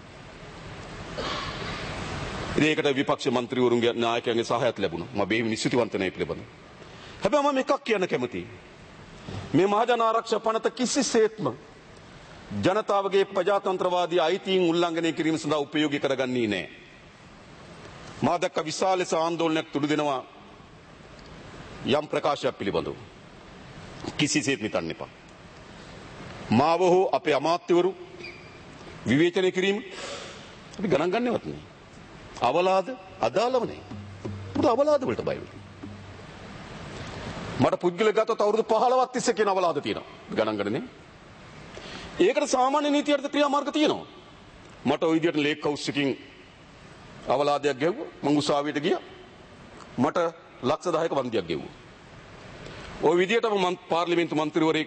Speaker 2: ඒකට විපක්ෂ මන්ත්‍රීවරුන්ගේ නායකයන්ගේ සහායත් ලැබුණා. මම බෙහෙවින් නිශ්චිතවන්ත නැහැ පිළිබඳව. හැබැයි මම එකක් කියන්න කැමතියි. මේ මහජන ආරක්ෂක පනත කිසිසේත්ම ජනතාවගේ ප්‍රජාතන්ත්‍රවාදී අයිතීන් උල්ලංඝනය කිරීම සඳහා උපයෝගී කරගන්නේ නැහැ. මා දැක්ක විශාල ලෙස ආందోලනයක් තුඩු දෙනවා යම් ප්‍රකාශයක් පිළිබඳව. කිසිසේත් හිතන්න එපා. මාව හෝ අපේ අමාත්‍යවරු විවේචනය කිරීම අපි ගණන් ගන්නවත් නෑ. අවලාද අදාළව නෑ. මොකද අවලාද වලට බය වෙන්නේ. මට පුද්ගලික ගතත් අවුරුදු පහළොවක් තිස්සේ කියන අවලාද තියෙනවා. ගණන් ගන්නනේ. ඒකට සාමාන්‍ය නීතියට ක්‍රියාමාර්ග තියෙනවා. මට ওই විදියට ලේක් හවුස් එකකින් අවලාදයක් ගෙවුවා. මං උසාවියට ගියා. මට ලක්ෂ දහයක වන්දියක් ගෙවුවා. ওই විදියටම මම පාර්ලිමේන්තු මන්ත්‍රීවරයෙක්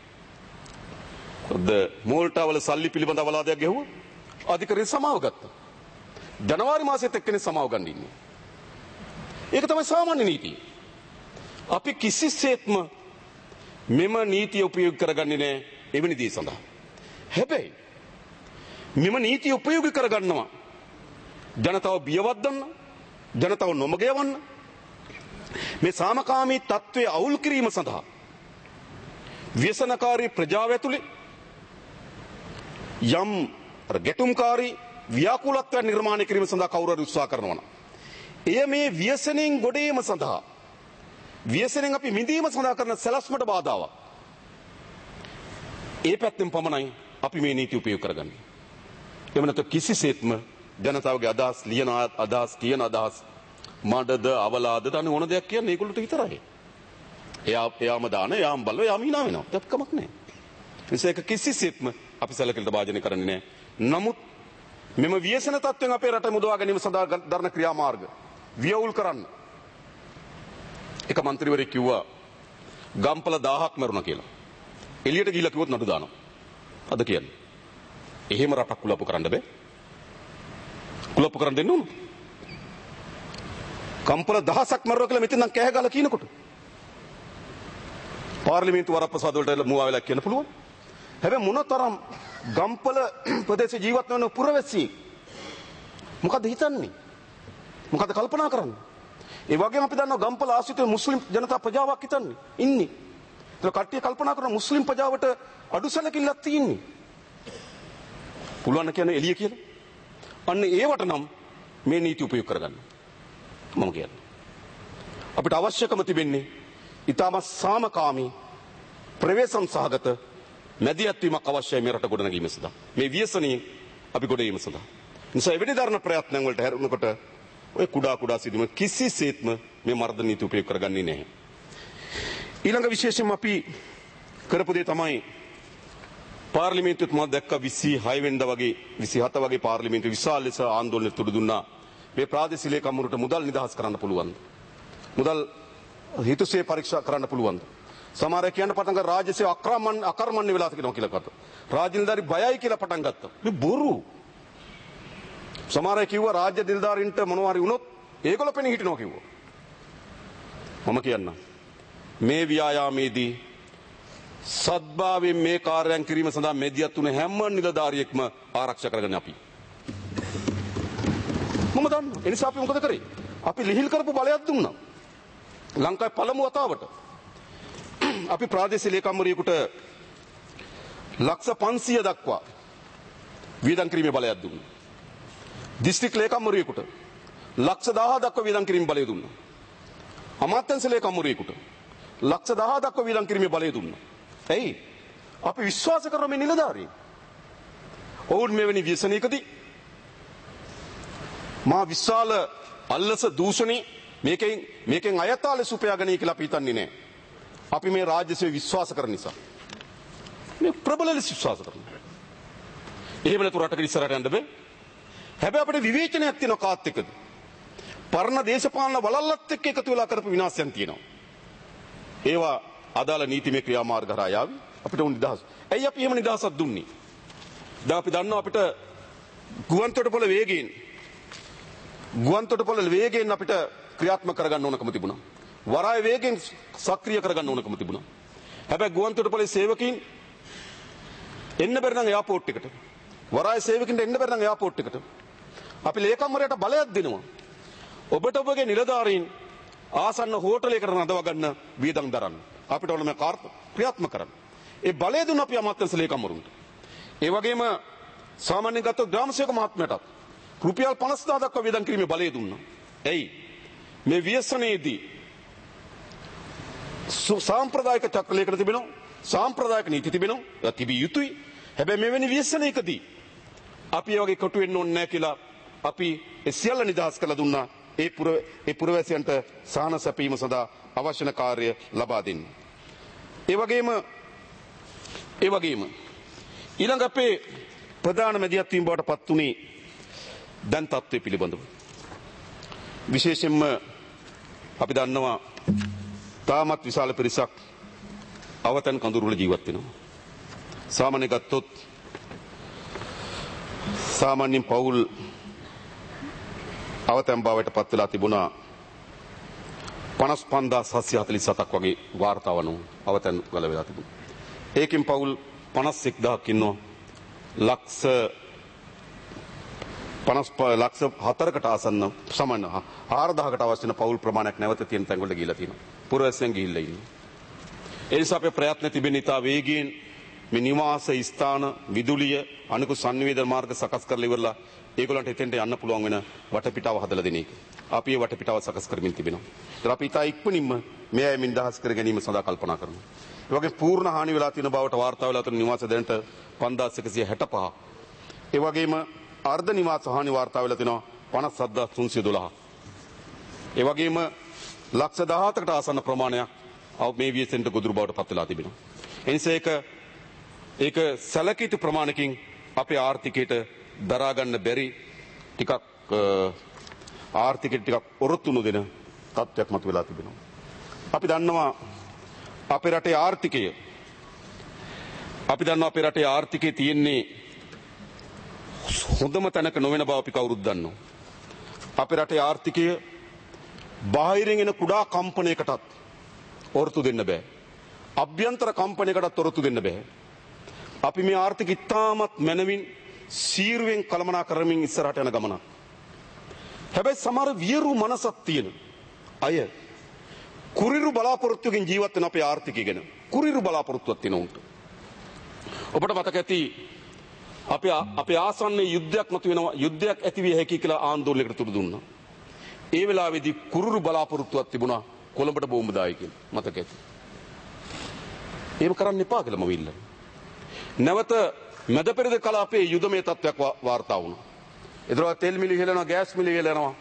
Speaker 2: ද මෝල්ටා වල සල්ලි පිළිබඳ අවලාදයක් ගෙවුවා. අධිකරණය සමාව ගත්තා. ජනවාරි මාසෙත් එක්කනේ සමාව ගන්න ඉන්නේ. ඒක තමයි සාමාන්‍ය නීතිය. අපි කිසිසේත්ම මෙම නීතිය උපයෝග කරගන්නේ නැහැ එවැනි දේ සඳහා. හැබැයි මෙම නීතිය උපයෝග කරගන්නවා ජනතාව බියවද්දන්න, ජනතාව නොමග යවන්න, මේ සාමකාමී තත්ත්වය අවුල් කිරීම සඳහා ව්‍යසනකාරී ප්‍රජාව ඇතුලේ යම් ගැටුම්කාරී ව්‍යාකූලත්වයක් නිර්මාණය කිරීම සඳහා කවුරු හරි උත්සාහ කරනවා නම් එය මේ ව්‍යසනයෙන් ගොඩේම සඳහා ව්‍යසනයෙන් අපි මිදීම සඳහා කරන සැලැස්මට බාධාවක්. ඒ පැත්තෙන් පමණයි අපි මේ නීති උපයෝග කරගන්නේ. එහෙම නැත්නම් කිසිසේත්ම ජනතාවගේ අදහස් ලියන අදහස් කියන අදහස් මඩද අවලාදද අනේ ඕන දෙයක් කියන්නේ ඒගොල්ලන්ට විතරයි. එයා එයාම දාන එයාම බලව එයාම hina වෙනවා. ඒක කමක් නැහැ. ඒක කිසිසේත්ම අපි සැලකිලිට භාජනය කරන්නේ නැහැ. නමුත් මෙම ව්‍යසන තත්ත්වෙන් අපේ රට මුදවා ගැනීම සඳහා දරන ක්‍රියාමාර්ග වියවුල් කරන්න. එක මන්ත්‍රීවරයෙක් කිව්වා ගම්පල දහයක් මරුණා කියලා. එළියට ගිහිල්ලා කිව්වොත් නඩු දානවා. අද කියන්නේ. එහෙම රටක් කුලප්පු කරන්න බෑ. කුලප්පු කරන්න දෙන්න ඕන. ගම්පල දහසක් මරුණා කියලා මෙතන නම් කෑ ගහලා කියනකොට පාර්ලිමේන්තු වරප්‍රසාද වලට මුවා වෙලා කියන්න පුළුවන්. හැබැයි මොනතරම් ගම්පල ප්‍රදේශ ජීවත් වෙන පුරවැසියෙක් මොකද හිතන්නේ? මොකද කල්පනා කරන්නේ? ඒ වගේම අපි දන්නවා ගම්පල ආශ්‍රිත මුස්ලිම් ජනතා ප්‍රජාවක් හිතන්නේ ඉන්නේ. ඒක කට්ටිය කල්පනා කරන මුස්ලිම් ප්‍රජාවට අඩුසලකිල්ලක් තියෙන්නේ. පුළුවන් කියන්නේ එළිය කියලා. අන්න ඒවට නම් මේ නීති උපයෝග කරගන්න. මම කියන්නේ. අපිට අවශ්‍යකම තිබෙන්නේ ඊටම සාමකාමී ප්‍රවේශම් සහගත මැදිහත් වීමක් අවශ්‍යයි මේ රට ගොඩනැගීම සඳහා. මේ ව්‍යසනයෙන් අපි ගොඩ ඒම සඳහා. නිසා එවැනි ධර්ම ප්‍රයත්නයන් වලට හැරුණකොට ඔය කුඩා කුඩා සිදුවීම් කිසිසේත්ම මේ මර්ධන නීති උපයෝග කරගන්නේ නැහැ. ඊළඟ විශේෂයෙන්ම අපි කරපු දේ තමයි පාර්ලිමේන්තුවත් මම දැක්ක විසිහය වෙනිදා වගේ විසිහත වගේ පාර්ලිමේන්තු විශාල ලෙස ආందోලන තුඩු දුන්නා. මේ ප්‍රාදේශීය ලේකම්වරුන්ට මුදල් නිදහස් කරන්න පුළුවන්. මුදල් හිතුසේ පරීක්ෂා කරන්න පුළුවන්. සමහර අය කියන්න පටන් ගත්තා රාජ්‍යසේ අක්‍රමන් අකර්මණ්‍ය වෙලා තියෙනවා කියලා කතා. රාජ්‍ය නිලධාරි බයයි කියලා පටන් ගත්තා. මේ බොරු. සමහර අය කිව්වා රාජ්‍ය නිලධාරීන්ට මොනවා හරි වුණොත් ඒගොල්ලෝ පෙනී හිටිනවා කිව්වා. මම කියන්නම්. මේ ව්‍යායාමයේදී සද්භාවයෙන් මේ කාර්යයන් කිරීම සඳහා මෙදියත් තුන හැම නිලධාරියෙක්ම ආරක්ෂා කරගන්න අපි. මම දන්නවා. ඒ නිසා අපි මොකද කරේ? අපි ලිහිල් කරපු බලයක් දුන්නා. ලංකාවේ පළමු වතාවට අපි ප්‍රාදේශීය ලේකම්වරයෙකුට ලක්ෂ පන්සිය දක්වා වියදම් කිරීමේ බලයක් දුන්නා. දිස්ත්‍රික් ලේකම්වරයෙකුට ලක්ෂ දහය දක්වා වියදම් කිරීමේ බලය දුන්නා. අමාත්‍යාංශ ලේකම්වරයෙකුට ලක්ෂ දහය දක්වා වියදම් කිරීමේ බලය දුන්නා. ඇයි? අපි විශ්වාස කරන මේ නිලධාරීන්. ඔවුන් මෙවැනි ව්‍යසනයකදී මා විශාල අල්ලස දූෂණේ මේකෙන් මේකෙන් අයතාල සුපයාගනී කියලා අපි හිතන්නේ නැහැ. අපි මේ රාජ්‍ය සේවය විශ්වාස කරන නිසා. මේ ප්‍රබල ලෙස විශ්වාස කරනවා. එහෙම නැතු රටක ඉස්සරහට යන්න බෑ. හැබැයි අපිට විවේචනයක් තියෙනවා කාත් එක්කද? පරණ දේශපාලන වලල්ලත් එක්ක එකතු වෙලා කරපු විනාශයන් තියෙනවා. ඒවා අදාළ නීතිමය ක්‍රියාමාර්ග හරහා යාවි අපිට උන් නිදහස්. ඇයි අපි එහෙම නිදහසක් දුන්නේ? දැන් අපි දන්නවා අපිට ගුවන්තොටුපොළ වේගයෙන් ගුවන් තොටුපළ වේගයෙන් අපිට ක්‍රියාත්මක කරගන්න ඕනකම තිබුණා. වරාය වේගයෙන් සක්‍රිය කරගන්න ඕනකම තිබුණා. හැබැයි ගුවන් තොටුපළේ සේවකීන් එන්න බැරි නම් එයාපෝට් එකට. වරාය සේවකින්ට එන්න බැරි නම් එයාපෝට් එකට. අපි ලේකම්වරයාට බලයක් දෙනවා. ඔබට ඔබගේ නිලධාරීන් ආසන්න හෝටලයකට රඳවා ගන්න වියදම් දරන්න. අපිට ඕන මේ කාර්ය ක්‍රියාත්මක කරන්න. ඒ බලය දුන්න අපි අමාත්‍යාංශ ලේකම්වරුන්ට. ඒ වගේම සාමාන්‍යයෙන් ගත්තොත් ග්‍රාම සේවක මහත්මයාට රුපියල් පනස් හදාර දක්වා වියදම් කිරීමේ බලය දුන්නා. එයි මේ ව්‍යසනයේදී සාම්ප්‍රදායික චක්‍රලයකට තිබෙනවා. සාම්ප්‍රදායික නීති තිබෙනවා. තිබිය යුතුයි. හැබැයි මෙවැනි ව්‍යසනයකදී අපි ඒ වගේ කොටු වෙන්න ඕනේ නැහැ කියලා අපි ඒ සියල්ල නිදහස් කරලා දුන්නා. ඒ පුර ඒ පුරවැසියන්ට සහන සැපීම සඳහා අවශ්‍ය කාර්ය ලබා දෙන්න. ඒ වගේම ඒ වගේම ඊළඟ අපේ ප්‍රධාන මැදිහත් වීම බවට පත් වුණේ දැන් තත්ත්වය පිළිබඳව. විශේෂයෙන්ම අපි දන්නවා තාමත් විශාල පිරිසක් අවතන් කඳුරු වල ජීවත් වෙනවා. සාමාන්‍ය ගත්තොත් සාමාන්‍යයෙන් පවුල් අවතන් භාවයට පත් වෙලා තිබුණා පනස් පන්දාස් හත්සිය හතළිස් හතක් වගේ වාර්තා වනවා අවතන් වල වෙලා තිබුණා. ඒකෙන් පවුල් පනස් එක්දාහක් ඉන්නවා. ලක්ෂ පනස් ලක්ෂ හතරකට ආසන්න සමාන හාරදාහකට අවශ්‍ය වෙන පවුල් ප්‍රමාණයක් නැවත තියෙන තැන් වලට ගිහිලා තියෙනවා. පුරවැසියන් ගිහිල්ලා ඉන්නේ. ඒ නිසා අපේ ප්‍රයත්න තිබෙන ඉතා වේගයෙන් මේ නිවාස ස්ථාන විදුලිය අනිකුත් සංවේදන මාර්ග සකස් කරලා ඉවරලා ඒගොල්ලන්ට එතෙන්ට යන්න පුළුවන් වෙන වටපිටාව හදලා දෙන එක. අපි ඒ වටපිටාව සකස් කරමින් තිබෙනවා. ඒත් අපි ඉතා ඉක්මනින්ම මේ අය මින් දහස් කර ගැනීම සඳහා කල්පනා කරනවා. ඒ වගේ පූර්ණ හානි වෙලා තියෙන බවට වාර්තා වෙලා තියෙන නිවාස දැනට පන්දාස් එකසිය හැට පහ. ඒ වගේම අර්ධ නිවාස හානි වාර්තා වෙලා තිනවා පනස් හත්දාස් තුන්සිය දොළහ. ඒ වගේම ලක්ෂ දහහතකට ආසන්න ප්‍රමාණයක් මේ ව්‍යසනයට ගොදුරු බවට පත් වෙලා තිබෙනවා. එනිසා ඒක ඒක සැලකිය යුතු ප්‍රමාණකින් අපේ ආර්ථිකයට දරා ගන්න බැරි ටිකක් ආර්ථිකයට ටිකක් ඔරොත්තු නොදෙන තත්ත්වයක් මතුවලා තිබෙනවා. අපි දන්නවා අපේ රටේ ආර්ථිකය අපි දන්නවා අපේ රටේ ආර්ථිකයේ තියෙන්නේ හොඳම තැනක නොවන බව අපි කවුරුත් දන්නවා. අපේ රටේ ආර්ථිකය බාහිරින් එන කුඩා කම්පනයකටත් ඔරොත්තු දෙන්න බෑ. අභ්‍යන්තර කම්පනයකටත් ඔරොත්තු දෙන්න බෑ. අපි මේ ආර්ථික ඉතාමත් මැනවින් සීරුවෙන් කළමනා කරමින් ඉස්සරහට යන ගමනක්. හැබැයි සමහර වියරු මනසක් තියෙන අය කුරිරු බලාපොරොත්තුකින් ජීවත් වෙන අපේ ආර්ථිකය ගැන කුරිරු බලාපොරොත්තුවක් තියෙන උන්ට. ඔබට මතක ඇති අපේ අපේ ආසන්න යුද්ධයක් මතු වෙනවා යුද්ධයක් ඇති විය හැකි කියලා ආందోලනයකට තුරු දුන්නා. ඒ වෙලාවේදී කුරිරු බලාපොරොත්තුවක් තිබුණා කොළඹට බෝම්බ දායි කියලා මතක ඇති. එහෙම කරන්න එපා කියලා මම ඉල්ලනවා. නැවත මැද පෙරද කලාපයේ යුදමය තත්ත්වයක් වාර්තා වුණා. ඒතරවා තෙල් මිල ඉහළනවා ගෑස් මිල ඉහළනවා.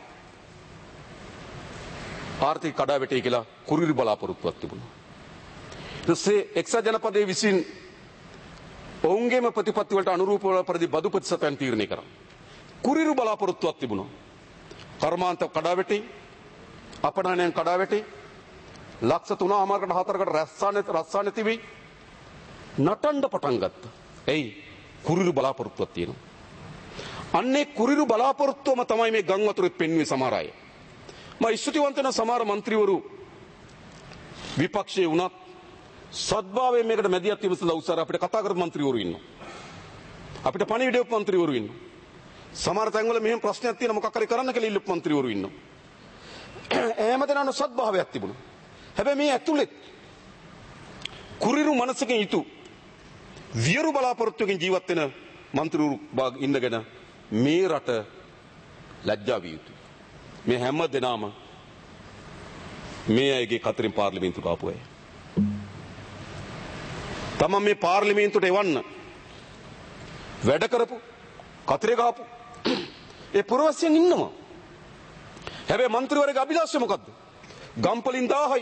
Speaker 2: ආර්ථික කඩාවැටේ කියලා කුරිරු බලාපොරොත්තුවක් තිබුණා. ඊටසේ එක්සත් ජනපදයේ විසින් ඔවුන්ගේම ප්‍රතිපත්ති වලට අනුරූප පරිදි බදු ප්‍රතිශතයන් තීරණය කරා. කුරිරු බලාපොරොත්තුවක් තිබුණා. කර්මාන්ත කඩාවැටේ අපනයනයන් කඩාවැටේ ලක්ෂ තුනමාරකට හතරකට රැස්සාන රස්සාන තිබි නටන්න පටන් ගත්තා. එයි කුරිරු බලාපොරොත්තුවක් තියෙනවා. අන්නේ කුරිරු බලාපොරොත්තුවම තමයි මේ ගම් වතුරේ පෙන්වන්නේ සමහර අය. මම ස්තුතිවන්ත වෙන සමහර മന്ത്രിවරු විපක්ෂයේ වුණත් සද්භාවයෙන් මේකට මැදිහත් වීම සඳහා උත්සාහ අපිට කතා කරපු മന്ത്രിවරු ඉන්නවා. අපිට පණිවිඩ දෙපු മന്ത്രിවරු ඉන්නවා. සමහර තැන්වල මෙහෙම ප්‍රශ්නයක් තියෙන මොකක් හරි කරන්න කියලා ඉල්ලපු മന്ത്രിවරු ඉන්නවා. එහෙම දෙනවන සද්භාවයක් තිබුණා. හැබැයි මේ ඇතුළේ කුරිරු මනසකින් යුතු වියරු බලාපොරොත්තුකින් ජීවත් වෙන മന്ത്രിවරු ඉන්නගෙන මේ රට ලැජ්ජා විය යුතුයි. මේ හැම දෙනාම මේ අයගේ කතරින් පාර්ලිමේන්තුවට ආපු අය. තමන් මේ පාර්ලිමේන්තුවට එවන්න වැඩ කරපු කතරේ ගහපු ඒ පුරවැසියන් ඉන්නවා. හැබැයි മന്ത്രിවරයාගේ අභිලාෂය මොකද්ද? ගම්පලින් දාහයි.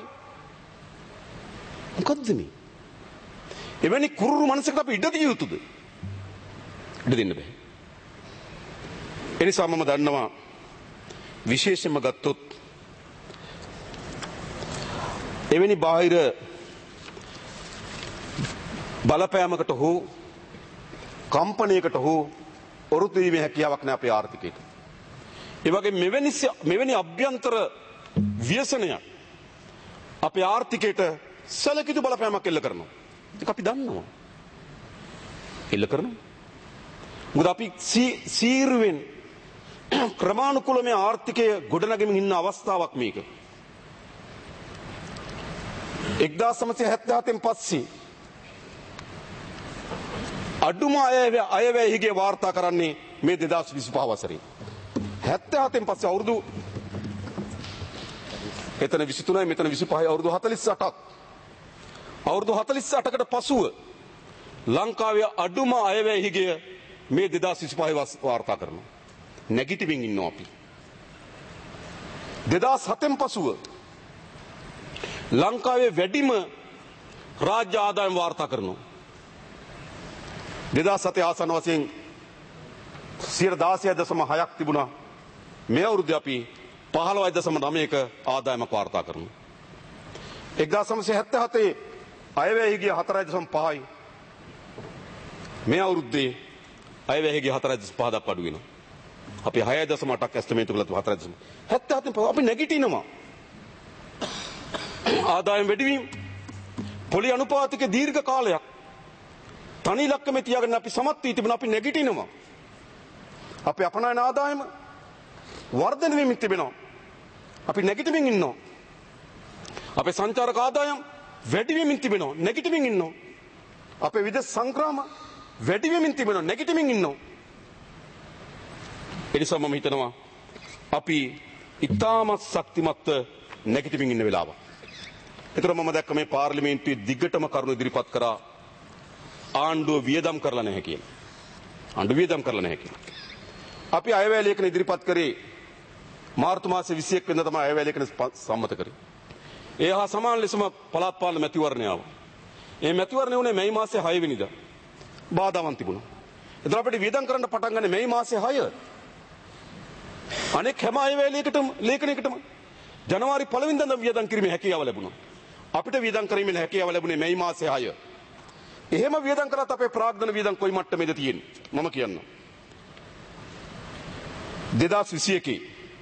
Speaker 2: මොකද්ද මේ? එවැනි කුරුරු මනසකට අපි ඉඩ දිය යුතුද? ඉඩ දෙන්න බෑ. එනිසා මම දන්නවා විශේෂයෙන්ම ගත්තොත් එවැනි බාහිර බලපෑමකට හෝ කම්පනයකට හෝ ඔරොත්තු දීමේ හැකියාවක් නැහැ අපේ ආර්ථිකයට. ඒ වගේ මෙවැනි මෙවැනි අභ්‍යන්තර ව්‍යසනයක් අපේ ආර්ථිකයට සැලකිලි බලපෑමක් එල්ල කරනවා. ඒක අපි දන්නවා. එල්ල කරනවා. මොකද අපි සීරුවෙන් ක්‍රමානුකූලව මේ ආර්ථිකය ගොඩනගමින් ඉන්න අවස්ථාවක් මේක. එක්දාස් නවසිය හැත්තෑ හතෙන් පස්සේ අඩුම අයවැය හිගේ වාර්තා කරන්නේ මේ දෙදාස් විසිපහ වසරේ. හැත්තෑ හතෙන් පස්සේ අවුරුදු එතන විසිතුනයි මෙතන විසිපහයි අවුරුදු හතළිස් අටක්. අවුරුදු හතළිස් අටකට පසුව ලංකාවේ අඩුම අයවැය හිගය මේ දෙදාස් විසිපහයි වාර්තා කරනවා. නැගිටිමින් ඉන්නවා අපි. දෙදාස් හතෙන් පසුව ලංකාවේ වැඩිම රාජ්‍ය ආදායම් වාර්තා කරනවා. දෙදාස් හතේ ආසන්න වශයෙන් සියයට දාසය දශම හයක් තිබුණා. මේ අවුරුද්දේ අපි පහළොවයි දශම නවයක ආදායමක් වාර්තා කරනවා. එක්දාස් නවසිය හැත්තෑ හතේ අයවැය හිගිය හතරයි දශම පහයි. මේ අවුරුද්දේ අයවැය හිගිය හතරයි දශම පහ දක්වා අඩු වෙනවා. අපි හයයි දශම අටක් ඇස්ටිමේට් කළා හතරයි දශම හැත්තෑ හතෙන් අපි නැගිටිනවා. ආදායම් වැඩිවීම පොලි අනුපාතික දීර්ඝ කාලයක් තනි ඉලක්කමේ තියාගෙන අපි සමත් වී තිබුණා. අපි නැගිටිනවා. අපි අපනයන ආදායම වර්ධනය වෙමින් තිබෙනවා. අපි නැගිටමින් ඉන්නවා. අපේ සංචාරක ආදායම් වැඩි වෙමින් තිබෙනවා. නැගිටමින් ඉන්නවා. අපේ විදේශ සංක්‍රාම වැඩි වෙමින් තිබෙනවා. නැගිටමින් ඉන්නවා. ඒ නිසා මම හිතනවා අපි ඉතාමත් ශක්තිමත් නැගිටමින් ඉන්න වෙලාව. ඒතර මම දැක්ක මේ පාර්ලිමේන්තුවේ දිගටම කරුණු ඉදිරිපත් කරා ආණ්ඩුව වියදම් කරලා නැහැ කියලා. ආණ්ඩුව වියදම් කරලා නැහැ කියලා. අපි අයවැය ලේඛන ඉදිරිපත් කරේ මාර්තු මාසේ විසිඑක වෙනිදා තමයි අයවැය ලේඛන සම්මත කරේ. ඒ හා සමාන ලෙසම පළාත් පාලන මැතිවරණය ආවා. මේ මැතිවරණය වුණේ මැයි මාසේ හය වෙනිදා. බාධාවන් තිබුණා. එතන අපිට වියදම් කරන්න පටන් ගන්නේ මැයි මාසේ හය. අනෙක් හැම අයවැය ලේඛනයකටම ලේඛනයකටම ජනවාරි පළවෙනිදා ඉඳන් වියදම් කිරීමේ හැකියාව ලැබුණා. අපිට වියදම් කිරීමේ හැකියාව ලැබුණේ මැයි මාසේ හය. එහෙම වියදම් කරත් අපේ ප්‍රාග්ධන වියදම් කොයි මට්ටමේද තියෙන්නේ මම කියන්නම්. දෙදාස් විසිඑකේ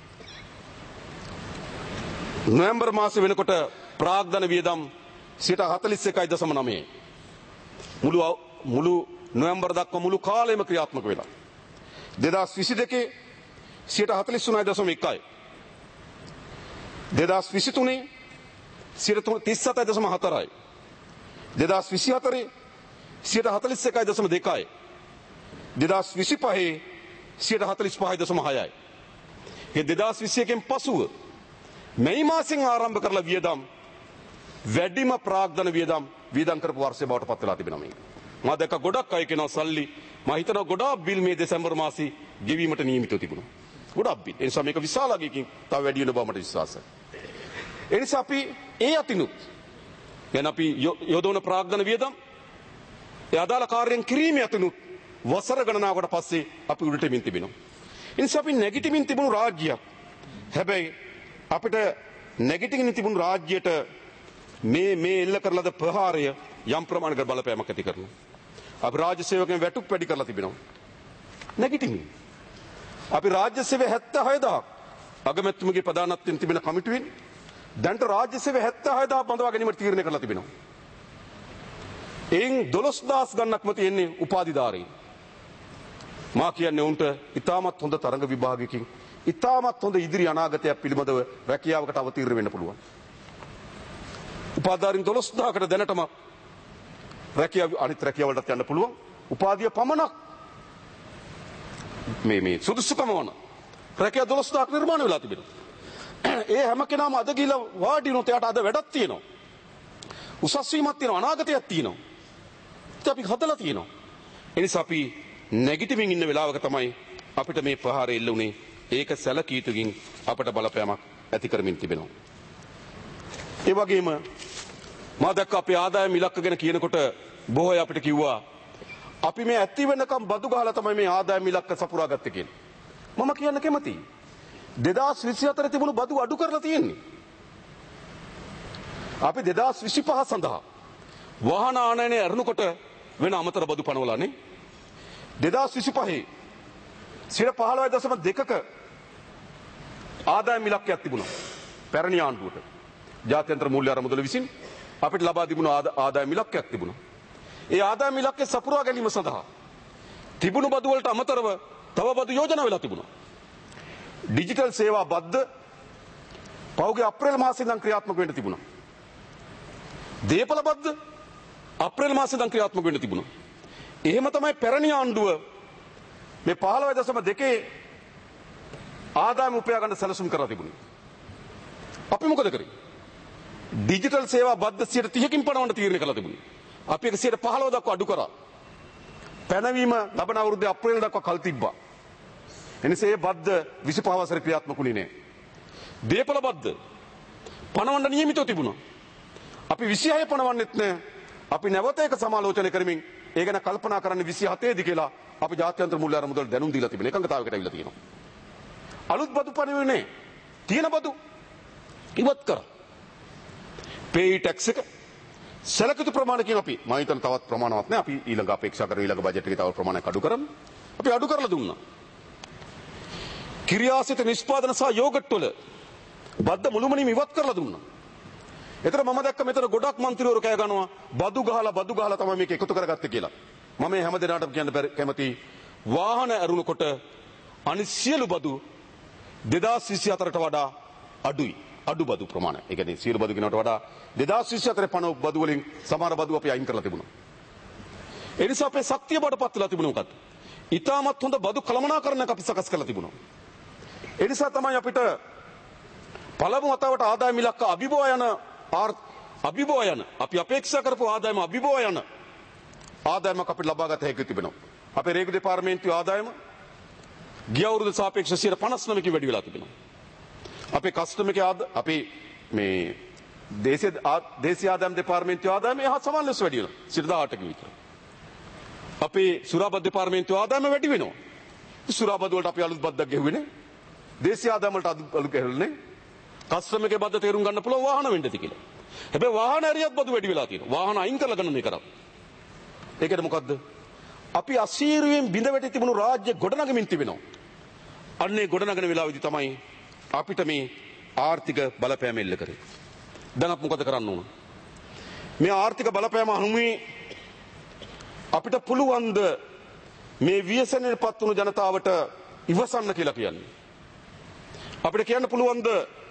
Speaker 2: නොවැම්බර් මාසේ වෙනකොට ප්‍රාග්ධන වියදම් සියයට හතළිස් එකයි දශම නවය. මුළු මුළු නොවැම්බර් දක්වා මුළු කාලෙම ක්‍රියාත්මක වෙලා. දෙදාස් විසිදෙකේ සියයට හතළිස් තුනයි දශම එකයි. දෙදාස් විසිතුනේ සියයට තිස් හතයි දශම හතරයි. දෙදාස් විසිහතරේ සියයට හතළිස් එකයි දශම දෙකයි. දෙදාස් විසිපහේ සියයට හතළිස් පහයි දශම හයයි. ඒ දෙදාස් විසිඑකෙන් පසුව මැයි මාසෙන් ආරම්භ කරලා වියදම් වැඩිම ප්‍රාග්ධන වියදම් වියදම් කරපු වර්ෂය බවට පත් වෙලා තිබෙනවා මේක. මම දැක්ක ගොඩක් අය කියනවා සල්ලි මම හිතනවා ගොඩාක් බිල් මේ දෙසැම්බර් මාසයේ ගෙවීමට නියමිතව තිබුණා. ගොඩාක් බිල්. ඒ නිසා මේක විශාල අගයකින් තව වැඩි වෙන බව මට විශ්වාසයි. ඒ නිසා අපි ඒ අතිනුත් දැන් අපි යොදවන ප්‍රාග්ධන වියදම් ඒ අදාළ කාර්යයන් කිරීමේ අතිනුත් වසර ගණනාවකට පස්සේ අපි උඩට එමින් තිබෙනවා. ඒ නිසා අපි නැගිටිමින් තිබුණු රාජ්‍යයක්. හැබැයි අපිට නැගිටිමින් තිබුණු රාජ්‍යයට මේ මේ එල්ල කරලාද ප්‍රහාරය යම් ප්‍රමාණයකට බලපෑමක් ඇති කරනවා. අපි රාජ්‍ය සේවකයන් වැටුප් වැඩි කරලා තිබෙනවා. නැගිටිමින්. අපි රාජ්‍ය සේවය හැත්තෑ හය දහසක් අගමැතිතුමගේ ප්‍රධානත්වයෙන් තිබෙන කමිටුවෙන් දැන්ට රාජ්‍ය සේවය හැත්තෑ හය දහසක් බඳවා ගැනීමට තීරණය කරලා තිබෙනවා. එයින් දොළොස් දහස් ගණනක්ම තියෙන්නේ උපාධිධාරීන්. මා කියන්නේ උන්ට ඉතාමත් හොඳ තරඟ විභාගයකින් ඉතාමත් හොඳ ඉදිරි අනාගතයක් පිළිබඳව රැකියාවකට අවතීර්ණ වෙන්න පුළුවන්. උපාධිධාරීන් දොළොස් දහසකට දැනටම රැකියාව අනිත් රැකියාවලට යන්න පුළුවන්. උපාධිය පමණක් මේ මේ සුදුසුකම වන රැකියාව දොළොස් දහසක් නිර්මාණය වෙලා තිබෙනවා. ඒ හැම කෙනාම අද ගිහිල්ලා වාඩි වුණොත් එයාට අද වැඩක් තියෙනවා. උසස් වීමක් තියෙනවා, අනාගතයක් තියෙනවා. ඒක අපි හදලා තියෙනවා. ඒ නිසා අපි නැගිටමින් ඉන්න වෙලාවක තමයි අපිට මේ ප්‍රහාරය එල්ල වුණේ. ඒක සැලකිය යුතුකින් අපට බලපෑමක් ඇති කරමින් තිබෙනවා. ඒ වගේම මා දැක්ක අපේ ආදායම් ඉලක්ක ගැන කියනකොට බොහෝ අය අපිට කිව්වා අපි මේ ඇති වෙනකම් බදු ගහලා තමයි මේ ආදායම් ඉලක්ක සපුරා ගත්තේ කියලා. මම කියන්න කැමතියි. දෙදාස් විසිහතර තිබුණු බදු අඩු කරලා තියෙන්නේ. අපි දෙදාස් විසිපහ සඳහා වාහන ආනයනය ඇරෙනකොට වෙන අමතර බදු පනවලානේ. දෙදාස් විසිපහේ සියයට පහළොවයි දශම දෙකක ආදායම් ඉලක්කයක් තිබුණා. පැරණි ආණ්ඩුවට. ජාත්‍යන්තර මූල්‍ය අරමුදල විසින් අපිට ලබා තිබුණු ආදායම් ඉලක්කයක් තිබුණා. ඒ ආදායම් ඉලක්කය සපුරා ගැනීම සඳහා තිබුණු බදු වලට අමතරව තව බදු යෝජනා වෙලා තිබුණා. ඩිජිටල් සේවා බද්ද පෞගේ අප්‍රේල් මාසයේ ඉඳන් ක්‍රියාත්මක වෙන්න තිබුණා. දේපල බද්ද අප්‍රේල් මාසයේ ඉඳන් ක්‍රියාත්මක වෙන්න තිබුණා. එහෙම තමයි පැරණි ආණ්ඩුව මේ පහළොව දශම දෙකේ ආදායම උපයා ගන්න සැලසුම් කරලා තිබුණේ. අපි මොකද කරේ? ඩිජිටල් සේවා බද්ද සියයට තිහකින් පනවන්න තීරණය කළා තිබුණේ. අපි ඒක සියයට පහළොව දක්වා අඩු කරා. පැනවීම ලබන අවුරුද්දේ අප්‍රේල් දක්වා කල් තිබ්බා. එනිසා ඒ බද්ද විසිපහ වසරේ ක්‍රියාත්මක වුණේ නැහැ. දේපල බද්ද පනවන්න නියමිතව තිබුණා. අපි විසිහය පනවන්නෙත් නැහැ. අපි නැවත ඒක සමාලෝචනය කරමින් ඒ ගැන කල්පනා කරන්නේ විසිහතේ දී කියලා අපි ජාත්‍යන්තර මූල්‍ය අරමුදල් දැනුම් දීලා තිබෙන එකඟතාවයකට අවිලා තියෙනවා. අලුත් බදු පනවෙන්නේ නැහැ. තියෙන බදු ඉවත් කරා. පේයි ටැක්ස් එක සැලකිත ප්‍රමාණකින් අපි මම හිතන තවත් ප්‍රමාණවත් නැහැ. අපි ඊළඟ අපේක්ෂා කරන ඊළඟ බජට් එකේ තව ප්‍රමාණයක් අඩු කරමු. අපි අඩු කරලා දුන්නා. කිරියාසිත නිෂ්පාදන සහ යෝගට් වල බද්ද මුළුමනින්ම ඉවත් කරලා දුන්නා. එතන මම දැක්ක මෙතන ගොඩක් മന്ത്രിවරු කෑ ගන්නවා බදු ගහලා බදු ගහලා තමයි මේක එකතු කරගත්තේ කියලා. මම මේ හැම දිනකටම කියන්න කැමති වාහන ඇරුණකොට අනිත් සියලු බදු දෙදාස් විසිහතරට වඩා අඩුයි. අඩු බදු ප්‍රමාණය. ඒ කියන්නේ සියලු බදු කිනවට වඩා දෙදාස් විසිහතරේ පණ බදු වලින් සමහර බදු අපි අයින් කරලා තිබුණා. ඒ නිසා අපේ ශක්තිය බඩපත් වෙලා තිබුණේ මොකද්ද? ඊටමත් හොඳ බදු කළමනාකරණයක් අපි සකස් කරලා තිබුණා. ඒ නිසා තමයි අපිට පළමු වතාවට ආදායම් ඉලක්ක අභිබවා යන අභිබවා යන අපි අපේක්ෂා කරපු ආදායම අභිබවා යන ආදායමක් අපිට ලබා ගත හැකි තිබෙනවා. අපේ රේගු දෙපාර්තමේන්තුවේ ආදායම ගිය අවුරුදු සාපේක්ෂව සියයට පනස් නවයකින් වැඩි වෙලා තිබෙනවා. අපේ කස්ටම් එකේ අපේ මේ දේශීය දේශීය ආදායම් දෙපාර්තමේන්තුවේ ආදායම එහා සමාන ලෙස වැඩි වෙනවා. සියයට දහඅටකින් විතර. අපේ සුරාබද් දෙපාර්තමේන්තුවේ ආදායම වැඩි වෙනවා. සුරාබද් වලට අපි අලුත් බද්දක් ගෙවුවේ නේ. දේශීය ආදායම වලට අලුත් ගෙවුවේ නේ. කස්ටම් එකේ බද්ද තේරුම් ගන්න පුළුවන් වාහන වෙන්නද කියලා. හැබැයි වාහන ඇරියත් බදු වැඩි වෙලා තියෙනවා. වාහන අයින් කරලා ගන්න මේ කරා. ඒකද මොකද්ද? අපි අසීරුවෙන් බිඳ වැටි තිබුණු රාජ්‍ය ගොඩනගමින් තිබෙනවා. අන්නේ ගොඩනගන වෙලාවෙදි තමයි අපිට මේ ආර්ථික බලපෑම එල්ල කරේ. දැන් අප මොකද කරන්න ඕන? මේ ආර්ථික බලපෑම හමුවේ අපිට පුළුවන්ද මේ ව්‍යසනයටපත් වුණු ජනතාවට ඉවසන්න කියලා කියන්නේ? අපිට කියන්න පුළුවන්ද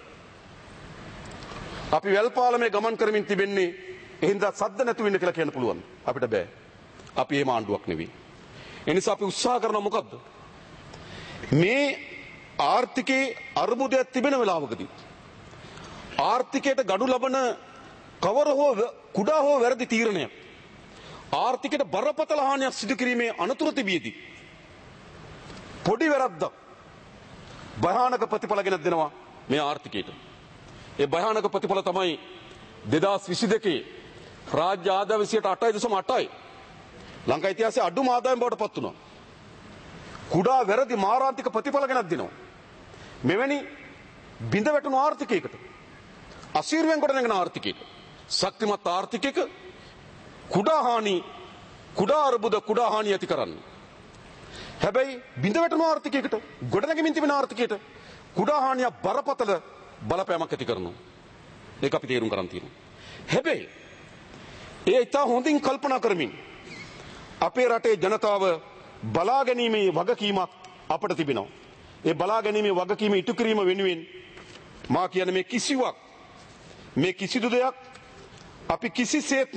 Speaker 2: අපි වැල්පාලමේ ගමන් කරමින් තිබෙන්නේ එහෙන්දා සද්ද නැතු වෙන්න කියලා කියන්න පුළුවන්? අපිට බෑ. අපි එහෙම ආණ්ඩුවක් නෙවෙයි. ඒ නිසා අපි උත්සාහ කරනවා මොකද්ද? මේ ආර්ථිකේ අර්බුදයක් තිබෙන වෙලාවකදී ආර්ථිකයට ගඩු ලබන කවර හෝ කුඩා හෝ වැරදි තීරණයක් ආර්ථිකයට බරපතල හානියක් සිදු කිරීමේ අනතුරු තිබියදී පොඩි වැරද්දක් භයානක ප්‍රතිඵල ගෙන දෙනවා මේ ආර්ථිකයට. ඒ භයානක ප්‍රතිඵල තමයි දෙදාස් විසි දෙකේ රාජ්‍ය ආදායම සියයට අටයි දශම අටයි ලංකා ඉතිහාසයේ අඩුම ආදායම බවට පත් වුණා. කුඩා වැරදි මාරාන්තික ප්‍රතිඵල ගෙනත් දෙනවා. මෙවැනි බිඳ වැටුණු ආර්ථිකයකට අසීරුවෙන් ගොඩනගෙන ආර්ථිකයකට ශක්තිමත් ආර්ථිකයක කුඩා හානි කුඩා අර්බුද කුඩා හානි ඇති කරන්න. හැබැයි බිඳ වැටුණු ආර්ථිකයකට ගොඩනැගෙමින් තිබෙන ආර්ථිකයට කුඩා හානිය බරපතල බලපෑමක් ඇති කරනවා. ඒක අපි තේරුම් ගන්න තියෙනවා. හැබැයි ඒ ඉතා හොඳින් කල්පනා කරමින් අපේ රටේ ජනතාව බලා ගැනීමේ වගකීමක් අපට තිබෙනවා. ඒ බලා ගැනීමේ වගකීම ඉටු කිරීම වෙනුවෙන් මා කියන මේ කිසිවක් මේ කිසිදු දෙයක් අපි කිසිසේත්ම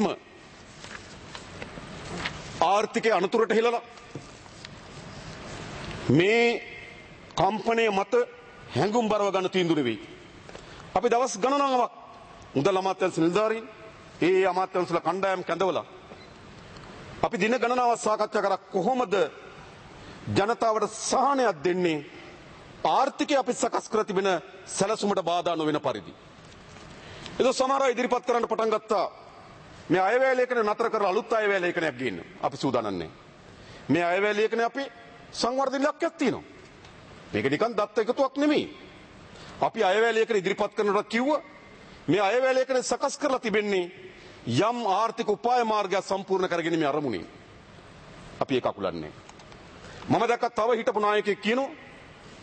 Speaker 2: ආර්ථිකයේ අනතුරට හෙළලා මේ කම්පනය මත හැඟුම් බරව ගන්න තීන්දුව නෙවෙයි. අපි දවස් ගණනාවක් මුදල් අමාත්‍යාංශ නිලධාරීන් ඒ අමාත්‍යාංශල කණ්ඩායම් කැඳවලා අපි දින ගණනාවක් සාකච්ඡා කරා කොහොමද ජනතාවට සහනයක් දෙන්නේ ආර්ථිකය අපි සකස් කර තිබෙන සැලසුමට බාධා නොවන පරිදි. ඒක සමහර අය ඉදිරිපත් කරන්න පටන් ගත්තා මේ අයවැය ලේඛන නතර කරලා අලුත් අයවැය ලේඛනයක් ගේන්න. අපි සූදානම් නැහැ. මේ අයවැය ලේඛනේ අපි සංවර්ධන ඉලක්කයක් තියෙනවා. මේක නිකන් දත්ත එකතුවක් නෙමෙයි. අපි අයවැය ලේඛන ඉදිරිපත් කරනකොට කිව්වා මේ අයවැය ලේඛනේ සකස් කරලා තිබෙන්නේ යම් ආර්ථික උපාය මාර්ගයක් සම්පූර්ණ කරගෙන මේ අරමුණේ. අපි ඒක අකුලන්නේ. මම දැක්ක තව හිටපු නායකයෙක් කියනවා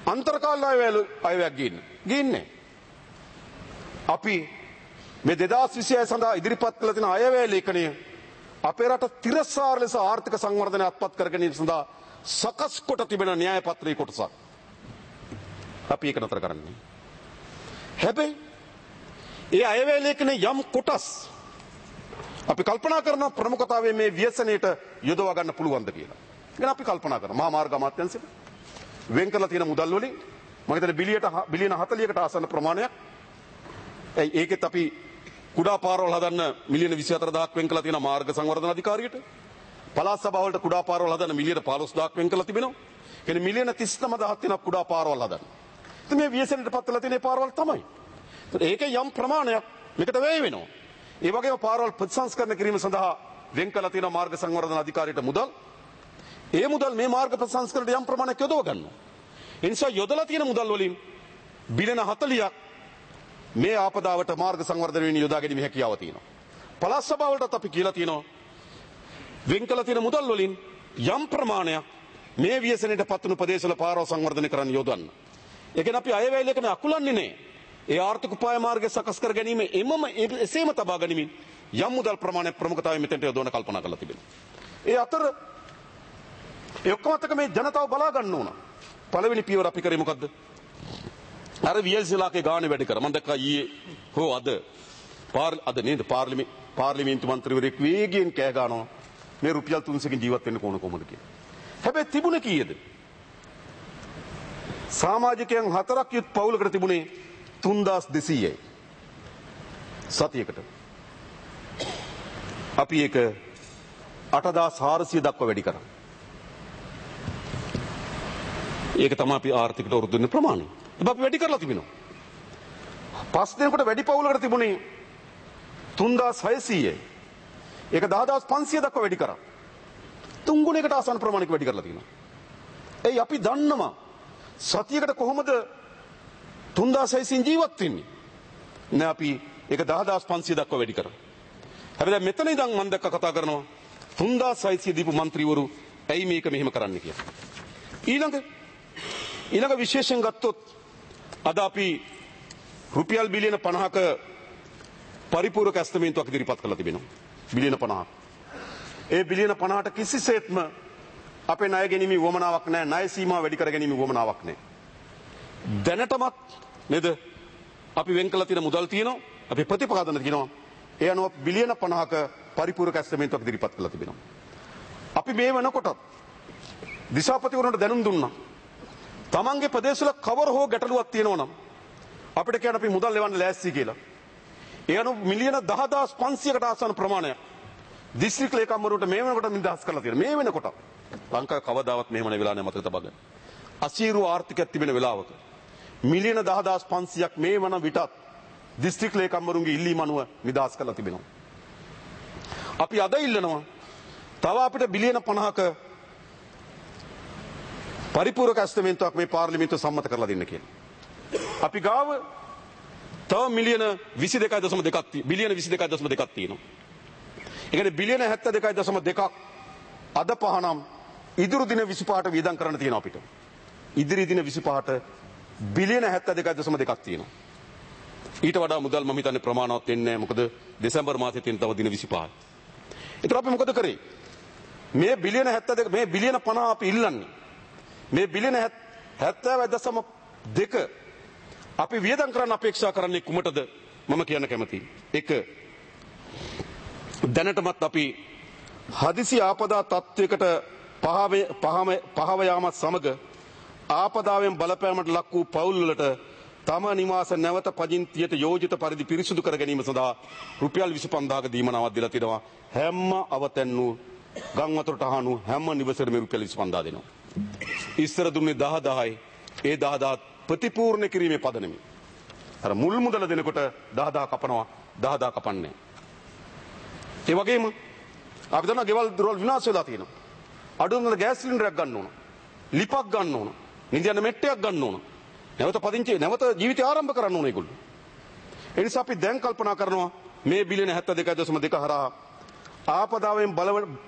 Speaker 2: අන්තර්කාල අයවැය අයවැයක් ගින්න. ගින්නේ. අපි මේ දෙදාස් විසිහය සඳහා ඉදිරිපත් කළ තියෙන අයවැය ලේඛනය අපේ රට තිරසාර ලෙස ආර්ථික සංවර්ධනය අත්පත් කර ගැනීම සඳහා සකස් කොට තිබෙන න්‍යාය පත්‍රයේ කොටසක්. අපි ඒක නතර කරන්නේ. හැබැයි ඒ අයවැය ලේඛනයේ යම් කොටස් අපි කල්පනා කරන ප්‍රමුඛතාවයේ මේ ව්‍යසනයට යොදවා ගන්න පුළුවන්ද කියලා. ගැන අපි කල්පනා කරනවා. මහා මාර්ග අමාත්‍යාංශයට වෙන් කරලා තියෙන මුදල් වලින් මම හිතන්නේ බිලියට බිලියන හතළිහකට ආසන්න ප්‍රමාණයක්. ඒ ඒකෙත් අපි කුඩා පාරවල් හදන්න මිලියන විසිහතර දහසක් වෙන් කරලා තියෙනවා මාර්ග සංවර්ධන අධිකාරියට. පළාත් සභාවලට කුඩා පාරවල් හදන්න මිලියන පහළොස් දහසක් වෙන් කරලා තිබෙනවා. කියන්නේ මිලියන තිස් නවය දහසක් තියෙනවා කුඩා පාරවල් හදන්න. ඉතින් මේ ව්‍යසනයට පත්වලා තියෙන පාරවල් තමයි. ඒකේ යම් ප්‍රමාණයක් මේකට වැය වෙනවා. ඒ වගේම පාරවල් ප්‍රතිසංස්කරණය කිරීම සඳහා වෙන් කරලා තියෙන මාර්ග සංවර්ධන අධිකාරියට මුදල්. ඒ මුදල් මේ මාර්ග ප්‍රතිසංස්කරණයට යම් ප්‍රමාණයක් යොදව ගන්නවා. ඒ නිසා යොදලා තියෙන මුදල් වලින් බිලියන හතළිහක් මේ ආපදාවට මාර්ග සංවර්ධන වෙනුවෙන් යොදා ගැනීම හැකියාව තියෙනවා. පළාත් සභාවලටත් අපි කියලා තියෙනවා වෙන් කරලා තියෙන මුදල් වලින් යම් ප්‍රමාණයක් මේ ව්‍යසනයට පත්වන ප්‍රදේශවල පාරවල් සංවර්ධනය කරන්න යොදවන්න. ඒ කියන්නේ අපි අයවැය ලේඛනය අකුලන්නේ නැහැ. ඒ ආර්ථික උපාය මාර්ගය සකස් කර ගැනීම එමම එසේම තබා ගැනීමෙන් යම් මුදල් ප්‍රමාණයක් ප්‍රමුඛතාවයෙන් මෙතෙන්ට යොදවන කල්පනා කරලා තිබෙනවා. ඒ අතර ඒ ඔක්කොම අතක මේ ජනතාව බලා ගන්න ඕන. පළවෙනි පියවර අපි කරේ මොකද්ද? අර වියල්සිලාගේ ගානේ වැඩි කර. මම දැක්කා ඊයේ හෝ අද අද නේද පාර්ලිමේ පාර්ලිමේන්තු මන්ත්‍රීවරයෙක් වේගයෙන් කෑ ගන්නවා මේ රුපියල් තුන්සියකින් ජීවත් වෙන්න කොහොම කොහොමද කියලා. හැබැයි තිබුණේ කීයද? සමාජිකයන් හතරක් යුත් පවුලකට තිබුණේ තුන්දාස් දෙසීයයි. සතියකට. අපි ඒක අටදාස් හාරසිය දක්වා වැඩි කරා. ඒක තමයි අපි ආර්ථිකට වරුදු වෙන ප්‍රමාණය. ඒක අපි වැඩි කරලා තිබෙනවා. පස් දෙනෙකුට වැඩි පවුලකට තිබුණේ තුන්දාස් හයසීයයි. ඒක දහදාස් පන්සිය දක්වා වැඩි කරා. තුන් ගුණයකට ආසන්න ප්‍රමාණයක වැඩි කරලා තියෙනවා. එයි අපි දන්නවා සතියකට කොහොමද තුන්දාස් හයසීයෙන් ජීවත් වෙන්නේ? නෑ අපි ඒක දහදාස් පන්සිය දක්වා වැඩි කරා. හැබැයි මෙතන ඉඳන් මම දැක්ක කතා කරනවා තුන්දාස් හයසීය දීපු മന്ത്രിවරු ඇයි මේක මෙහෙම කරන්න කියලා. ඊළඟ ඊළඟ විශේෂයෙන් ගත්තොත් අද අපි රුපියල් බිලියන පනහක පරිපූර්ණක ඇස්තමේන්තුවක් ඉදිරිපත් කරලා තිබෙනවා. බිලියන පනහක්. ඒ බිලියන පනහට කිසිසේත්ම අපේ ණය ගැනීමේ වමනාවක් නැහැ. ණය සීමාව වැඩි කර ගැනීමේ වමනාවක් නැහැ. දැනටමත් නේද අපි වෙන් කළ තියෙන මුදල් තියෙනවා. අපි ප්‍රතිපාදන තියෙනවා. ඒ අනුව බිලියන පනහක පරිපූර්ණක ඇස්තමේන්තුවක් ඉදිරිපත් කරලා තිබෙනවා. අපි මේ වෙනකොට දිසාපතිවරුන්ට දැනුම් දුන්නා. තමන්ගේ ප්‍රදේශවල කවර හෝ ගැටලුවක් තියෙනවා නම් අපිට කියන්න අපි මුදල් ලෙවන්න ලෑස්ති කියලා. ඒ අනුව මිලියන දහදාස් පන්සියකට ආසන්න ප්‍රමාණයක් දිස්ත්‍රික් ලේකම්වරුන්ට මේ වෙනකොට නිදහස් කරලා තියෙනවා. මේ වෙනකොට ලංකාවේ කවදාවත් මෙහෙම වෙලා නැහැ මතක තබා ගන්න. අසීරු ආර්ථිකයක් තිබෙන වෙලාවක මිලියන දහදාස් පන්සියයක් මේ වන විටත් දිස්ත්‍රික් ලේකම්වරුන්ගේ ඉල්ලීම අනුව නිදහස් කරලා තිබෙනවා. අපි අද ඉල්ලනවා තව අපිට බිලියන පනහක පරිපූර්ණක ඇස්තමේන්තුවක් මේ පාර්ලිමේන්තුව සම්මත කරලා දෙන්න කියලා. අපි ගාව තව මිලියන විසි දෙකයි දශම දෙකක් බිලියන විසි දෙකයි දශම දෙකක් තියෙනවා. ඒ කියන්නේ බිලියන හැත්තෑ දෙකයි දශම දෙකක් අද පහනම් ඉදිරි දින විසිපහට වියදම් කරන්න තියෙනවා අපිට. ඉදිරි දින විසිපහට බිලියන හැත්තෑ දෙකයි දශම දෙකක් තියෙනවා. ඊට වඩා මුදල් මම හිතන්නේ ප්‍රමාණවත් වෙන්නේ නැහැ. මොකද දෙසැම්බර් මාසයේ තියෙන තව දින විසිපහයි. ඒතර අපි මොකද කරේ? මේ බිලියන හැත්තෑ දෙක මේ බිලියන පනහ අපි ඉල්ලන්නේ. මේ බිලියන හැත්තෑ දශම දෙක අපි වියදම් කරන්න අපේක්ෂා කරන්නේ කුමටද? මම කියන්න කැමතියි. එක දැනටමත් අපි හදිසි ආපදා තත්වයකට පහව යාමත් සමග ආපදාවෙන් බලපෑමට ලක් වූ පවුල් වලට තම නිවාස නැවත පදිංචියට යෝජිත පරිදි පිරිසිදු කර ගැනීම සඳහා රුපියල් විසි පන්දාහක දීමනාවක් දීලා තියෙනවා. හැම අවතැන් වූ ගම් වතුරට අහනු හැම නිවසේම මේ රුපියල් විසි පන්දාහ දෙනවා. ඉස්සර දුන්නේ දහ දහයි. ඒ දහ දහ ප්‍රතිපූර්ණ කිරීමේ පදනමයි. අර මුල් මුදල දෙනකොට දහ දහ කපනවා දහ දහ කපන්නේ. ඒ වගේම අපි දන්නා ගෙවල් දොරවල් විනාශ වෙලා තියෙනවා. අඩුම ගෑස් සිලින්ඩරයක් ගන්න ඕන. ලිපක් ගන්න ඕන. නිදියන මෙට්ටයක් ගන්න ඕන. නැවත පදිංචි නැවත ජීවිතය ආරම්භ කරන්න ඕන ඒගොල්ලෝ. ඒ නිසා අපි දැන් කල්පනා කරනවා මේ බිලියන හැත්තෑ දෙකයි දශම දෙක හරහා ආපදාවෙන්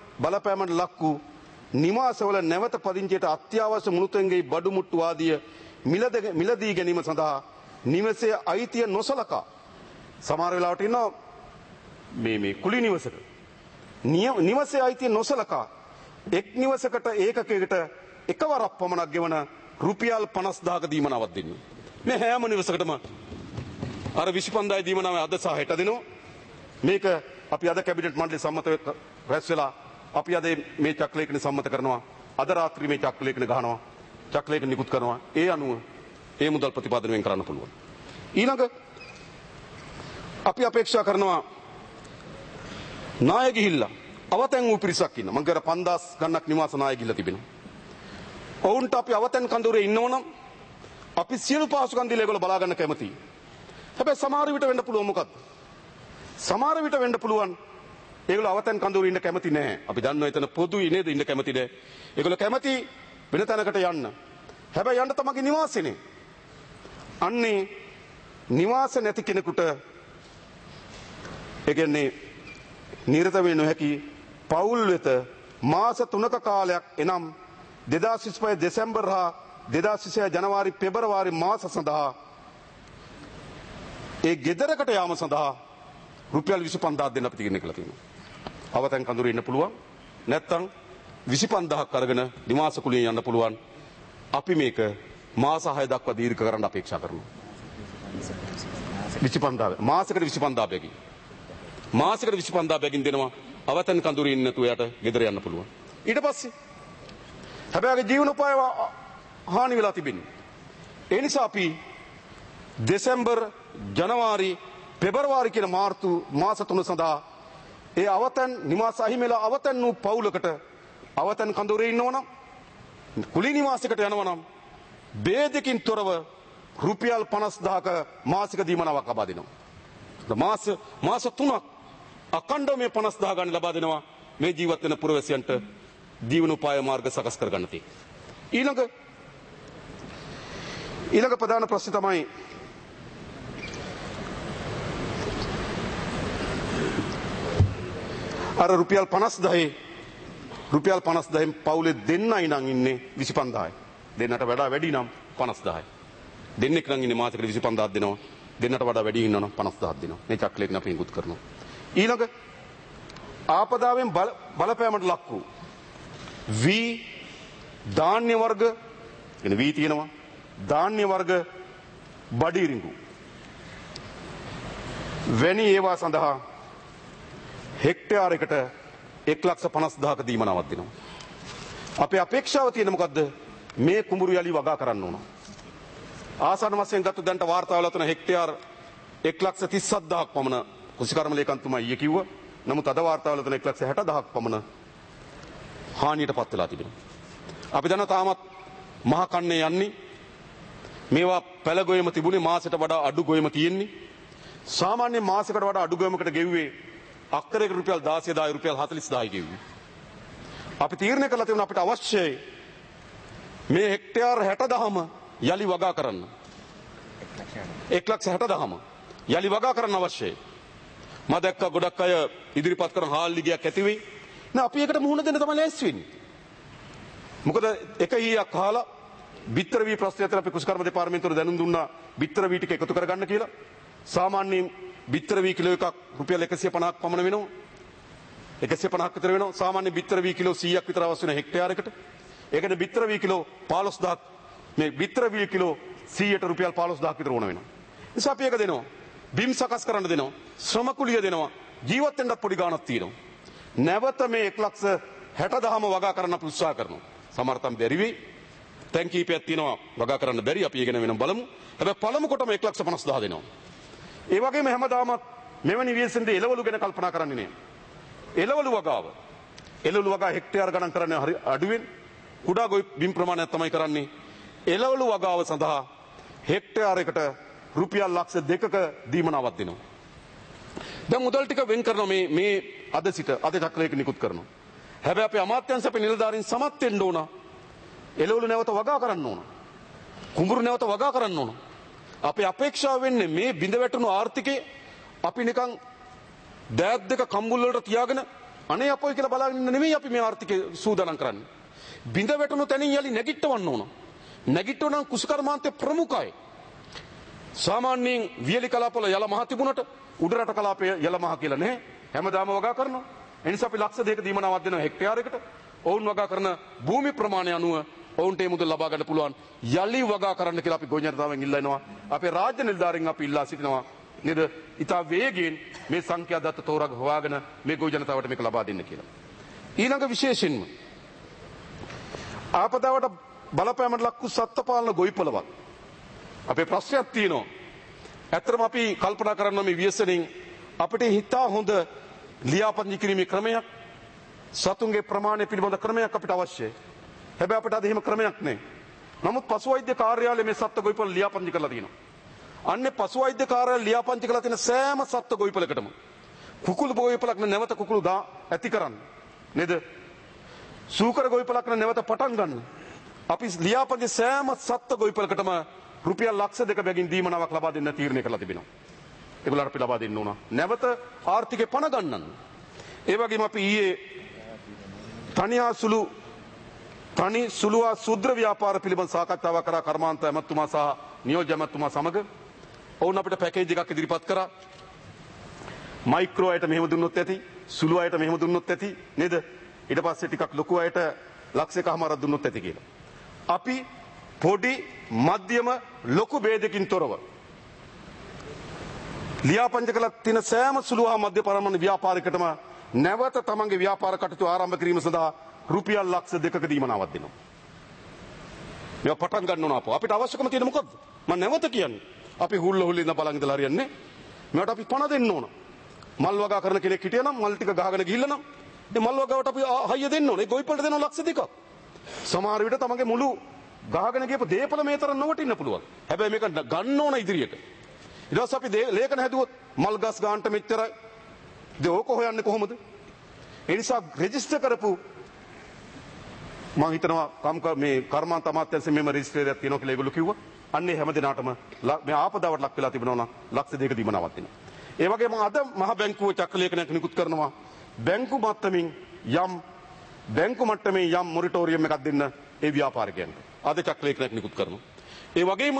Speaker 2: බලපෑමට ලක් වූ නිවාසවල නැවත පදිංචියට අත්‍යවශ්‍ය මුළුතැන්ගේ බඩු මුට්ටු ආදිය මිලදී ගැනීම සඳහා නිවසේ අයිතිය නොසලකා සමහර වෙලාවට ඉන්නවා මේ මේ කුලී නිවසක නිවසේ අයිතිය නොසලකා එක් නිවසකට ඒකකයකට එකවරක් පමණක් ගෙවන රුපියල් පනස් දාහක දීමනාවක් දෙන්නේ. මේ හැම නිවසකටම අර විසිපන්දායි දීමනාව අද සහ හෙට දෙනවා. මේක අපි අද කැබිනට් මණ්ඩලය සම්මත රැස් වෙලා අපි අද මේ චක්‍රලේඛන සම්මත කරනවා. අද රාත්‍රියේ මේ චක්‍රලේඛන ගහනවා. චක්‍රලේඛන නිකුත් කරනවා. ඒ අනුව ඒ මුදල් ප්‍රතිපාදනයෙන් කරන්න පුළුවන්. ඊළඟ අපි අපේක්ෂා කරනවා නාය ගිහිල්ලා අවතැන් වූ පිරිසක් ඉන්න. මම කර පන්දාස් ගණනක් නිවාස නාය ගිහිල්ලා තිබෙනවා. ඔවුන්ට අපි අවතැන් කඳවුරේ ඉන්නවනම් අපි සියලු පහසුකම් දීලා ඒගොල්ලෝ බලා ගන්න කැමතියි. හැබැයි සමහර විට වෙන්න පුළුවන් මොකද්ද? සමහර විට වෙන්න පුළුවන් ඒගොල්ලෝ අවතැන් කඳවුරේ ඉන්න කැමති නැහැ. අපි දන්නවා එතන පොදුයි නේද ඉන්න කැමති නැහැ. ඒගොල්ලෝ කැමති වෙන තැනකට යන්න. හැබැයි යන්න තමගේ නිවාසෙනේ. අන්නේ නිවාස නැති කෙනෙකුට ඒ කියන්නේ නිරත වෙන්න නොහැකි පවුල් වෙත මාස තුනක කාලයක් එනම් දෙදාස් විසිපහ දෙසැම්බර් හා දෙදාස් විසිහය ජනවාරි පෙබරවාරි මාස සඳහා ඒ ගෙදරකට යාම සඳහා රුපියල් විසිපන්දාහක් දෙන්න අපි තීරණය කළා තියෙනවා. අවතැන් කඳුරේ ඉන්න පුළුවන්. නැත්තම් විසිපන්දාහක් අරගෙන නිවාස කුලියෙන් යන්න පුළුවන්. අපි මේක මාස හය දක්වා දීර්ඝ කරන්න අපේක්ෂා කරනවා. විසිපන්දාහ මාසයකට විසිපන්දාහ බැගින්. මාසයකට විසිපන්දාහ බැගින් දෙනවා. අවතැන් කඳුරේ ඉන්න නැතුව යට ගෙදර යන්න පුළුවන්. ඊට පස්සේ හැබැයි ජීවනෝපාය හානි වෙලා තිබෙනවා. ඒ නිසා අපි දෙසැම්බර් ජනවාරි පෙබරවාරි කියන මාර්තු මාස තුන සඳහා ඒ අවතැන් නිවාස අහිමිලා අවතැන් වූ පවුලකට අවතැන් කඳවුරේ ඉන්නවනම් කුලී නිවාසයකට යනවනම් බේදකින් තොරව රුපියල් පනස් දාහක මාසික දීමනාවක් ලබා දෙනවා. මාස මාස තුනක් අඛණ්ඩව මේ පනස් දාහ ගන්න ලබා දෙනවා මේ ජීවත් වෙන පුරවැසියන්ට ජීවනෝපාය මාර්ග සකස් කර ගන්න තියෙන්නේ. ඊළඟ ඊළඟ ප්‍රධාන ප්‍රශ්නේ තමයි අර රුපියල් පනස් දාහේ රුපියල් පනස් දාහෙන් පවුලේ දෙන්නයි නම් ඉන්නේ විසිපන්දාහයි. දෙන්නට වඩා වැඩි නම් පනස් දාහයි. දෙන්නෙක් නම් ඉන්නේ මාසෙකට විසිපන්දාහක් දෙනවා. දෙන්නට වඩා වැඩි ඉන්නවනම් පනස් දාහක් දෙනවා. මේ චක්‍රලේඛන අපි ඉඟුත් කරනවා. ඊළඟ ආපදාවෙන් බලපෑමට ලක් වූ වී ධාන්‍ය වර්ග එන වී තියෙනවා. ධාන්‍ය වර්ග බඩිරිඟු වැනි ඒවා සඳහා හෙක්ටයාරයකට එක් ලක්ෂ පනස් දාහක දීමනාවක් දෙනවා. අපේ අපේක්ෂාව තියෙන මොකද්ද? මේ කුඹුරු යලි වගා කරන්න ඕන. ආසන්න වශයෙන් ගත්ත දැන්ට වාර්තා වෙලා තියෙන හෙක්ටයාර එක් ලක්ෂ තිස් හත්දාහක් පමණ කුසිකර්ම ලේකම්තුමා ඊයේ කිව්වා. නමුත් අද වාර්තා වෙලා තියෙන එක් ලක්ෂ හැට දහයක් පමණ හානියට පත් වෙලා තිබෙනවා. අපි දන්නවා තාමත් මහ කන්නේ යන්නේ මේවා පැල ගොයම තිබුණේ මාසෙට වඩා අඩු ගොයම තියෙන්නේ. සාමාන්‍ය මාසෙකට වඩා අඩු ගොයමකට ගෙව්වේ අක්කරයකට රුපියල් දාසය දාහයි රුපියල් හතළිස් දාහයි ගෙව්වේ. අපි තීරණය කළා තියෙනවා අපිට අවශ්‍යයි මේ හෙක්ටයාර හැට දහම යලි වගා කරන්න. එක් ලක්ෂ හැට දහම යලි වගා කරන්න අවශ්‍යයි. මම දැක්කා ගොඩක් අය ඉදිරිපත් කරන හාල්ලිගයක් ඇති වෙයි. නෑ අපි ඒකට මුහුණ දෙන්න තමයි ලෑස්ති වෙන්නේ. මොකද එක ඊයක් කාලා බිත්තර වී ප්‍රශ්නයට අපි කුෂිකර්ම දෙපාර්තමේන්තුවට දැනුම් දුන්නා බිත්තර වී ටික එකතු කරගන්න කියලා. සාමාන්‍යයෙන් බිත්තර වී කිලෝ එකක් රුපියල් එකසිය පනහක් පමණ වෙනවා. එකසිය පනහක් විතර වෙනවා. සාමාන්‍ය බිත්තර වී කිලෝ සීයක් විතර අවශ්‍ය වෙන හෙක්ටයාරයකට. ඒකනේ බිත්තර වී කිලෝ පහළොස් දහයක් මේ බිත්තර වී කිලෝ සීයට රුපියල් පහළොස් දහයක් විතර ඕන වෙනවා. නිසා අපි ඒක දෙනවා. බිම් සකස් කරන්න දෙනවා. ශ්‍රම කුලිය දෙනවා. ජීවත් වෙන්නත් පොඩි ගාණක් තියෙනවා. නැවත මේ එක් ලක්ෂ හැට දහම වගා කරන්න අපි උත්සාහ කරනවා. සමහරටම බැරි වෙයි. තැන් කීපයක් තියෙනවා වගා කරන්න බැරි. අපි ඒක වෙනම බලමු. හැබැයි පළමු කොටම එක් ලක්ෂ පනස් දාහ දෙනවා. ඒ වගේම හැමදාමත් මෙවැනි වියසෙන්ද එළවලු ගැන කල්පනා කරන්නේ නෑ. එළවලු වගාව. එළවලු වගා හෙක්ටයාර ගණන් කරන්නේ හරි අඩුවෙන්. කුඩා ගොවි බිම් ප්‍රමාණයක් තමයි කරන්නේ. එළවලු වගාව සඳහා හෙක්ටයාරයකට රුපියල් ලක්ෂ දෙකක දීමනාවක් දෙනවා. දැන් මුදල් ටික වෙන් කරනවා මේ මේ අද සිට අද චක්‍රයක නිකුත් කරනවා. හැබැයි අපි අමාත්‍යාංශ අපේ නිලධාරීන් සමත් වෙන්න ඕන. එළවලු නැවත වගා කරන්න ඕන. කුඹුරු නැවත වගා කරන්න ඕන. අපේ අපේක්ෂාව වෙන්නේ මේ බිඳ වැටුණු ආර්ථිකේ අපි නිකන් දෑත් දෙක කම්බුල් වලට තියාගෙන අනේ අපොයි කියලා බලාගෙන ඉන්න නෙමෙයි අපි මේ ආර්ථිකේ සූදානම් කරන්නේ. බිඳ වැටුණු තැනින් යලි නැගිටවන්න ඕන.
Speaker 1: නැගිට්ටෝ නම් කුසකර්මාන්තයේ ප්‍රමුඛයි. සාමාන්‍යයෙන් වියලි කලාපවල යල මහ තිබුණට උඩරට කලාපයේ යල මහ කියලා නැහැ. හැමදාම වගා කරනවා. ඒ නිසා අපි ලක්ෂ දෙක දීමනාවක් දෙනවා හෙක්ටයාරයකට. ඔවුන් වගා කරන භූමි ප්‍රමාණය අනුව ඔවුන්ට ඒ මුදල් ලබා ගන්න පුළුවන්. යලි වගා කරන්න කියලා අපි ගොවි ජනතාවෙන් ඉල්ලා ඉනවා. අපේ රාජ්‍ය නිලධාරීන් අපි ඉල්ලා සිටිනවා. නේද? ඉතා වේගයෙන් මේ සංඛ්‍යා දත්ත තෝරා හොයාගෙන මේ ගොවි ජනතාවට මේක ලබා දෙන්න කියලා. ඊළඟ විශේෂයෙන්ම ආපදාවට බලපෑමට ලක් වූ සත්ත්වපාලන ගොවිපළවත් අපේ ප්‍රශ්නයක් තියෙනවා. ඇත්තටම අපි කල්පනා කරනවා මේ ව්‍යසනයෙන් අපිට හිතා හොඳ ලියාපදිංචි කිරීමේ ක්‍රමයක් සතුන්ගේ ප්‍රමාණය පිළිබඳ ක්‍රමයක් අපිට අවශ්‍යයි. හැබැයි අපිට අද එහෙම ක්‍රමයක් නැහැ. නමුත් පශු වෛද්‍ය කාර්යාලයේ මේ සත්ත්ව ගොවිපළ ලියාපදිංචි කරලා තියෙනවා. අන්නේ පශු වෛද්‍ය කාර්යාලය ලියාපදිංචි කරලා තියෙන සෑම සත්ත්ව ගොවිපළකටම කුකුළු ගොවිපළක් නැවත කුකුළු දා ඇති කරන්න. නේද? සූකර ගොවිපළක් නැවත පටන් ගන්න. අපි ලියාපදිංචි සෑම සත්ත්ව ගොවිපළකටම රුපියල් ලක්ෂ දෙක බැගින් දීමනාවක් ලබා දෙන්න තීරණය කරලා තිබෙනවා. ඒගොල්ලන්ට අපි ලබා දෙන්න ඕන. නැවත ආර්ථිකේ පණ ගන්නන්න. ඒ වගේම අපි ඊයේ තනියා සුළු තනි සුළුවා සුද්‍ර ව්‍යාපාර පිළිබඳ සාකච්ඡාවක් කරා කර්මාන්ත ඇමතුමා සහ නියෝජ්‍ය ඇමතුමා සමග. ඔවුන් අපිට පැකේජ් එකක් ඉදිරිපත් කරා. මයික්‍රෝ අයට මෙහෙම දුන්නොත් ඇති, සුළු අයට මෙහෙම දුන්නොත් ඇති නේද? ඊට පස්සේ ටිකක් ලොකු අයට ලක්ෂ එකමාරක් දුන්නොත් ඇති කියලා. අපි පොඩි මධ්‍යම ලොකු ભેදකින් තොරව ලියාපදිංචි කළ තියෙන සෑම සුළු හා මධ්‍ය පරිමාණ ව්‍යාපාරිකටම නැවත තමන්ගේ ව්‍යාපාර කටයුතු ආරම්භ කිරීම සඳහා රුපියල් ලක්ෂ දෙකක දීමනාවක් දෙනවා. මේවා පටන් ගන්න ඕන අපෝ. අපිට අවශ්‍යකම තියෙන මොකද්ද? මම නැවත කියන්නේ. අපි හුල්ල හුල්ල ඉඳන් බලන් ඉඳලා හරියන්නේ. මේවට අපි පණ දෙන්න ඕන. මල් වගා කරන කෙනෙක් හිටියනම් මල් ටික ගහගෙන ගිහිල්ලා නම් ඒ මල් වගාවට අපි හයිය දෙන්න ඕනේ. ඒ ගොවිපළට දෙනවා ලක්ෂ දෙකක්. සමහර විට තමන්ගේ මුළු ගහගෙන ගියපු දේපල මේ තරම් නොවටින්න පුළුවන්. හැබැයි මේක ගන්න ඕන ඉදිරියට. ඊට පස්සේ අපි ලේඛන හැදුවොත් මල් ගස් ගන්නට මෙච්චරයි. ඉතින් ඕක හොයන්නේ කොහොමද? ඒ නිසා රෙජිස්ටර් කරපු මම හිතනවා කම් මේ කර්මාන්ත අමාත්‍යාංශයේ මෙම රෙජිස්ටරයක් තියෙනවා කියලා ඒගොල්ලෝ කිව්වා. අන්නේ හැම දිනාටම මේ ආපදාවට ලක් වෙලා තිබෙනවා නම් ලක්ෂ දෙක දීමනාවක් දෙනවා. ඒ වගේම අද මහ බැංකුව චක්‍රලේඛනයක් නිකුත් කරනවා. බැංකු මට්ටමින් යම් බැංකු මට්ටමේ යම් මොනිටෝරියම් එකක් දෙන්න ඒ ව්‍යාපාරිකයන්ට. අද චක්‍රලේඛනයක් නිකුත් කරනවා. ඒ වගේම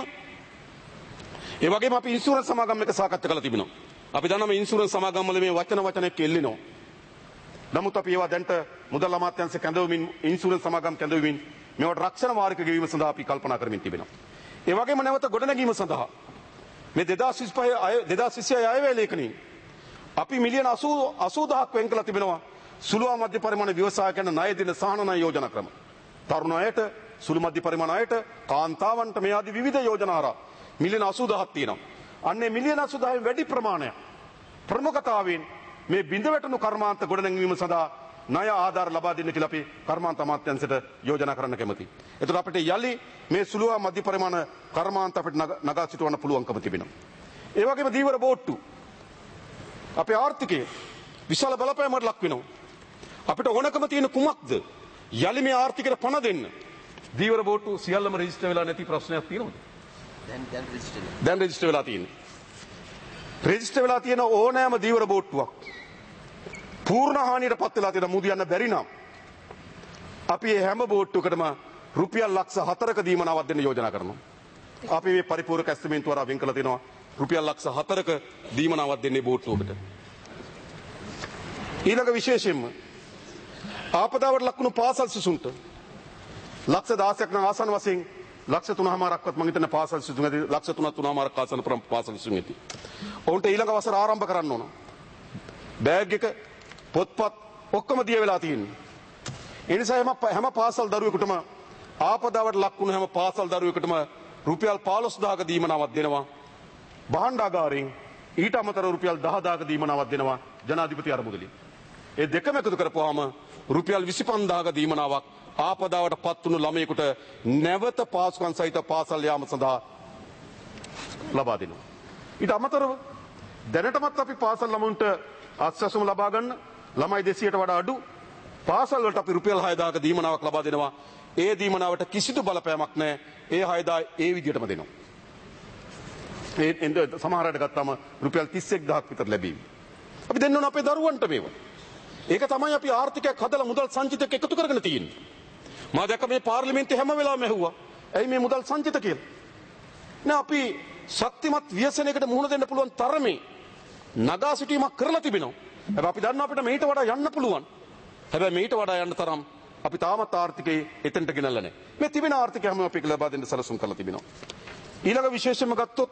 Speaker 1: ඒ වගේම අපි ඉන්ෂුරන්ස් සමාගම් එක සාකච්ඡා කරලා තිබෙනවා. අපි දන්නවා මේ ඉන්ෂුරන්ස් සමාගම් වල මේ වචන වචනයක් එල්ලෙනවා. නමුත් අපි ඒවා දැන්ට මුදල් අමාත්‍යාංශ කැඳවමින් ඉන්ෂුරන්ස් සමාගම් කැඳවමින් මේවට රක්ෂණ වාරික ගෙවීම සඳහා අපි කල්පනා කරමින් තිබෙනවා. ඒ වගේම නැවත ගොඩනැගීම සඳහා මේ දෙදාස් විසිපහ දෙදාස් විසිහය අයවැය ලේඛනයේ අපි මිලියන අසූ දහසක් වෙන් කරලා තිබෙනවා සුළු හා මධ්‍ය පරිමාණ ව්‍යවසායකයන්ට ණය දෙන සහන ණය යෝජනා ක්‍රම. තරුණ අයට, සුළු මධ්‍ය පරිමාණ අයට, කාන්තාවන්ට මේ ආදී විවිධ යෝජනා හරහා මිලියන අසූ දහසක් තියෙනවා. අන්නේ මිලියන අසූ දහසෙන් වැඩි ප්‍රමාණයක් ප්‍රමුඛතාවයෙන් මේ බිඳ වැටුණු කර්මාන්ත ගොඩනැංවීම සඳහා ණය ආධාර ලබා දෙන්න කියලා අපි කර්මාන්ත අමාත්‍යාංශයට යෝජනා කරන්න කැමතියි. එතකොට අපිට යලි මේ සුළු හා මධ්‍ය පරිමාණ කර්මාන්ත අපිට නගා සිටවන්න පුළුවන්කම තිබෙනවා. ඒ වගේම දීවර බෝට්ටු අපේ ආර්ථිකයේ විශාල බලපෑමකට ලක් වෙනවා. අපිට ඕනකම තියෙන කුමක්ද? යලි මේ ආර්ථිකයට පණ දෙන්න. දීවර බෝට්ටු සියල්ලම රෙජිස්ටර් වෙලා නැති ප්‍රශ්නයක් තියෙනවද?
Speaker 3: දැන් දැන් රෙජිස්ටර් වෙලා.
Speaker 1: දැන් රෙජිස්ටර් වෙලා තියෙන්නේ. රෙජිස්ටර් වෙලා තියෙන ඕනෑම දීවර බෝට්ටුවක් පූර්ණ හානියට පත් වෙලා තියෙන මුදියන්න බැරි නම් අපි මේ හැම බෝට්ටුවකටම රුපියල් ලක්ෂ හතරක දීමනාවක් දෙන්න යෝජනා කරනවා. අපි මේ පරිපූර්ණ කැස්ටමේන්තුව වරා වෙන් කරලා තිනවා රුපියල් ලක්ෂ හතරක දීමනාවක් දෙන්නේ බෝට්ටුවකට. ඊළඟ විශේෂයෙන්ම ආපදාවට ලක් වුණු පාසල් සිසුන්ට ලක්ෂ දහසක් නම් ආසන්න වශයෙන් ලක්ෂ තුනමාරක්වත් මම හිතන්නේ පාසල් සිසුන් ඇති ලක්ෂ තුනක් තුනමාරක් ආසන්න ප්‍රම් පාසල් සිසුන් ඇති. ඔවුන්ට ඊළඟ වසර ආරම්භ කරන්න ඕන. බෑග් එක පොත්පත් ඔක්කොම දිය වෙලා තියෙන්නේ. ඒ නිසා හැම හැම පාසල් දරුවෙකුටම ආපදාවට ලක් වුණු හැම පාසල් දරුවෙකුටම රුපියල් පහළොස් දහසක දීමනාවක් දෙනවා. භාණ්ඩාගාරයෙන් ඊට අමතරව රුපියල් දහ දහසක දීමනාවක් දෙනවා ජනාධිපති අරමුදලින්. ඒ දෙකම එකතු කරපුවාම රුපියල් විසි පන්දාහක දීමනාවක් ආපදාවට පත් වුණු ළමයෙකුට නැවත පාසුකම් සහිත පාසල් යාම සඳහා ලබා දෙනවා. ඊට අමතරව දැනටමත් අපි පාසල් ළමුන්ට අත්සසුම ලබා ගන්න ළමයි දෙසීයට වඩා අඩු පාසල් වලට අපි රුපියල් හය දහසක දීමනාවක් ලබා දෙනවා. ඒ දීමනාවට කිසිදු බලපෑමක් නැහැ. ඒ හය දහස ඒ විදිහටම දෙනවා. ඒ එඳ සමහරකට ගත්තාම රුපියල් තිස් එක් දහසක් විතර ලැබෙවි. අපි දෙන්න ඕන අපේ දරුවන්ට මේවා. ඒක තමයි අපි ආර්ථිකයක් හදලා මුදල් සංචිතයක් එකතු කරගෙන තියෙන්නේ. මා දැක්ක මේ පාර්ලිමේන්තුවේ හැම වෙලාවෙම ඇහුවා ඇයි මේ මුදල් සංචිත කියලා? නෑ අපි ශක්තිමත් ව්‍යසනයකට මුහුණ දෙන්න පුළුවන් තරමේ නගා සිටීමක් කරලා තිබෙනවා. හැබැයි අපි දන්නවා අපිට මේට වඩා යන්න පුළුවන්. හැබැයි මේට වඩා යන්න තරම් අපි තාමත් ආර්ථිකයේ එතෙන්ට ගෙනල්ලා නැහැ. මේ තිබෙන ආර්ථිකය හැම අපි ලබා දෙන්න සලසුම් කරලා තිබෙනවා. ඊළඟ විශේෂයෙන්ම ගත්තොත්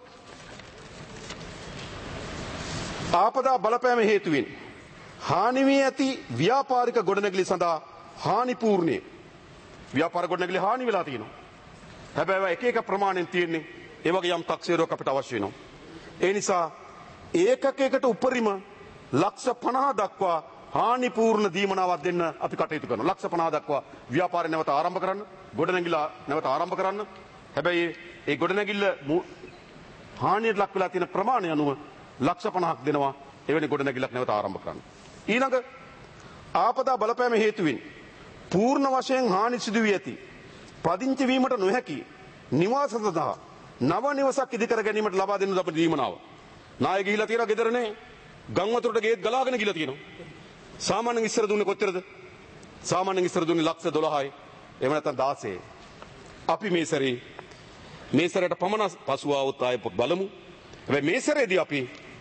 Speaker 1: ආපදා බලපෑම හේතුවෙන් හානි වී ඇති ව්‍යාපාරික ගොඩනැගිලි සඳහා හානි පූර්ණය ව්‍යාපාර ගොඩනැගිලි හානි වෙලා තියෙනවා. හැබැයි එක එක ප්‍රමාණයෙන් තියෙන්නේ ඒ වගේ යම් තක්සේරුවක් අපිට අවශ්‍ය වෙනවා. ඒ නිසා ඒකකයකට උපරිම ලක්ෂ පනහ දක්වා හානි පූර්ණ දීමනාවක් දෙන්න අපි කටයුතු කරනවා. ලක්ෂ පනහ දක්වා ව්‍යාපාරය නැවත ආරම්භ කරන්න, ගොඩනැගිල්ල නැවත ආරම්භ කරන්න. හැබැයි ඒ ගොඩනැගිල්ල හානියට ලක් වෙලා තියෙන ප්‍රමාණය අනුව ලක්ෂ පනහක් දෙනවා එවැනි ගොඩනැගිල්ලක් නැවත ආරම්භ කරන්න. ඊළඟ ආපදා බලපෑම හේතුවෙන් පූර්ණ වශයෙන් හානි සිදු වී ඇති පදිංචි වීමට නොහැකි නිවාස සඳහා නව නිවසක් ඉදිකර ගැනීමට ලබා දෙනු ලබන දීමනාව. නාය ගිහිලා තියෙනවා ගෙදරනේ ගම් වතුරට ගේත් ගලාගෙන ගිහිලා තියෙනවා. සාමාන්‍යයෙන් ඉස්සර දුන්නේ කොච්චරද? සාමාන්‍යයෙන් ඉස්සර දුන්නේ ලක්ෂ දොළහයි. එහෙම නැත්නම් දාසය. අපි මේ සැරේ මේ සැරේට පමණ පසුව આવොත් ආයෙ බලමු. හැබැයි මේ සැරේදී අපි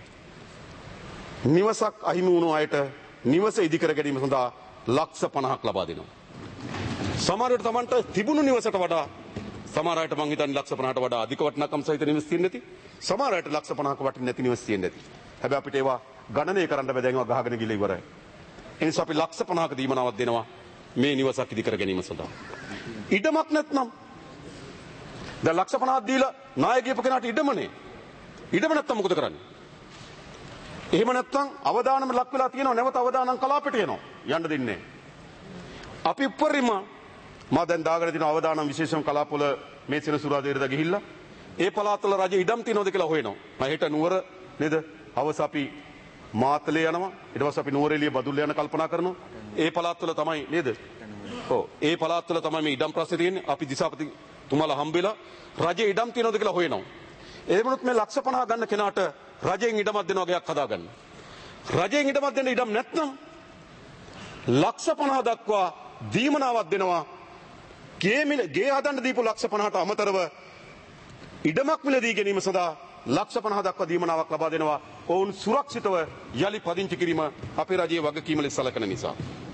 Speaker 1: නිවසක් අහිමි වුණු අයට නිවස ඉදිකර ගැනීම සඳහා ලක්ෂ පනහක් ලබා දෙනවා. සමහර විට Tamanට තිබුණු නිවසට වඩා සමහර අයට මං හිතන්නේ ලක්ෂ පනහට වඩා අධික වටිනාකම් සහිත නිවස් තියෙන්නේ නැති. සමහර අයට ලක්ෂ පනහක වටින්නේ නැති නිවස් තියෙන්නේ නැති. හැබැයි අපිට ඒවා ගණනය කරන්න බෑ, දැන් ඒවා ගහගෙන ගිහලා ඉවරයි. ඒ නිසා අපි ලක්ෂ පනහක දීමනාවක් දෙනවා මේ නිවසක් ඉදිකර ගැනීම සඳහා. ඉඩමක් නැත්නම් දැන් ලක්ෂ පනහක් දීලා නාය ගියපු කෙනාට ඉඩමනේ. ඉඩම නැත්නම් මොකද කරන්නේ? එහෙම නැත්නම් අවදානම ලක් වෙලා තියෙනවා, නැවත අවදානම් කලාපෙට යනවා. යන්න දෙන්නේ නැහැ. අපි උපරිම මා දැන් දාගෙන තියෙන අවදානම් විශේෂම කලාපවල මේ සෙනසුරාදා ගිහිල්ලා ඒ පළාත්වල රජ ඉඩම් තියනවද කියලා හොයනවා. මම හෙට නුවර නේද? හවස අපි මාතලේ යනවා. ඊට පස්සේ අපි නුවරඑළිය බදුල්ල යන කල්පනා කරනවා. ඒ පළාත්වල තමයි නේද? ඔව්. ඒ පළාත්වල තමයි මේ ඉඩම් ප්‍රශ්නේ තියෙන්නේ. අපි දිසාපති තුමාලා හම්බෙලා රජ ඉඩම් තියනවද කියලා හොයනවා. ඒ වුණොත් මේ ලක්ෂ පනහ ගන්න කෙනාට රජයෙන් ඉඩමක් දෙනවා ගයක් හදාගන්න. රජයෙන් ඉඩමක් දෙන්න ඉඩම් නැත්නම් ලක්ෂ පනහ දක්වා දීමනාවක් දෙනවා. ගේ ගේ හදන්න දීපු ලක්ෂ පනහට අමතරව ඉඩමක් මිලදී ගැනීම සඳහා ලක්ෂ පනහ දක්වා දීමනාවක් ලබා දෙනවා. ඔවුන් සුරක්ෂිතව යලි පදිංචි කිරීම අපේ රජයේ වගකීම ලෙස සැලකෙන නිසා.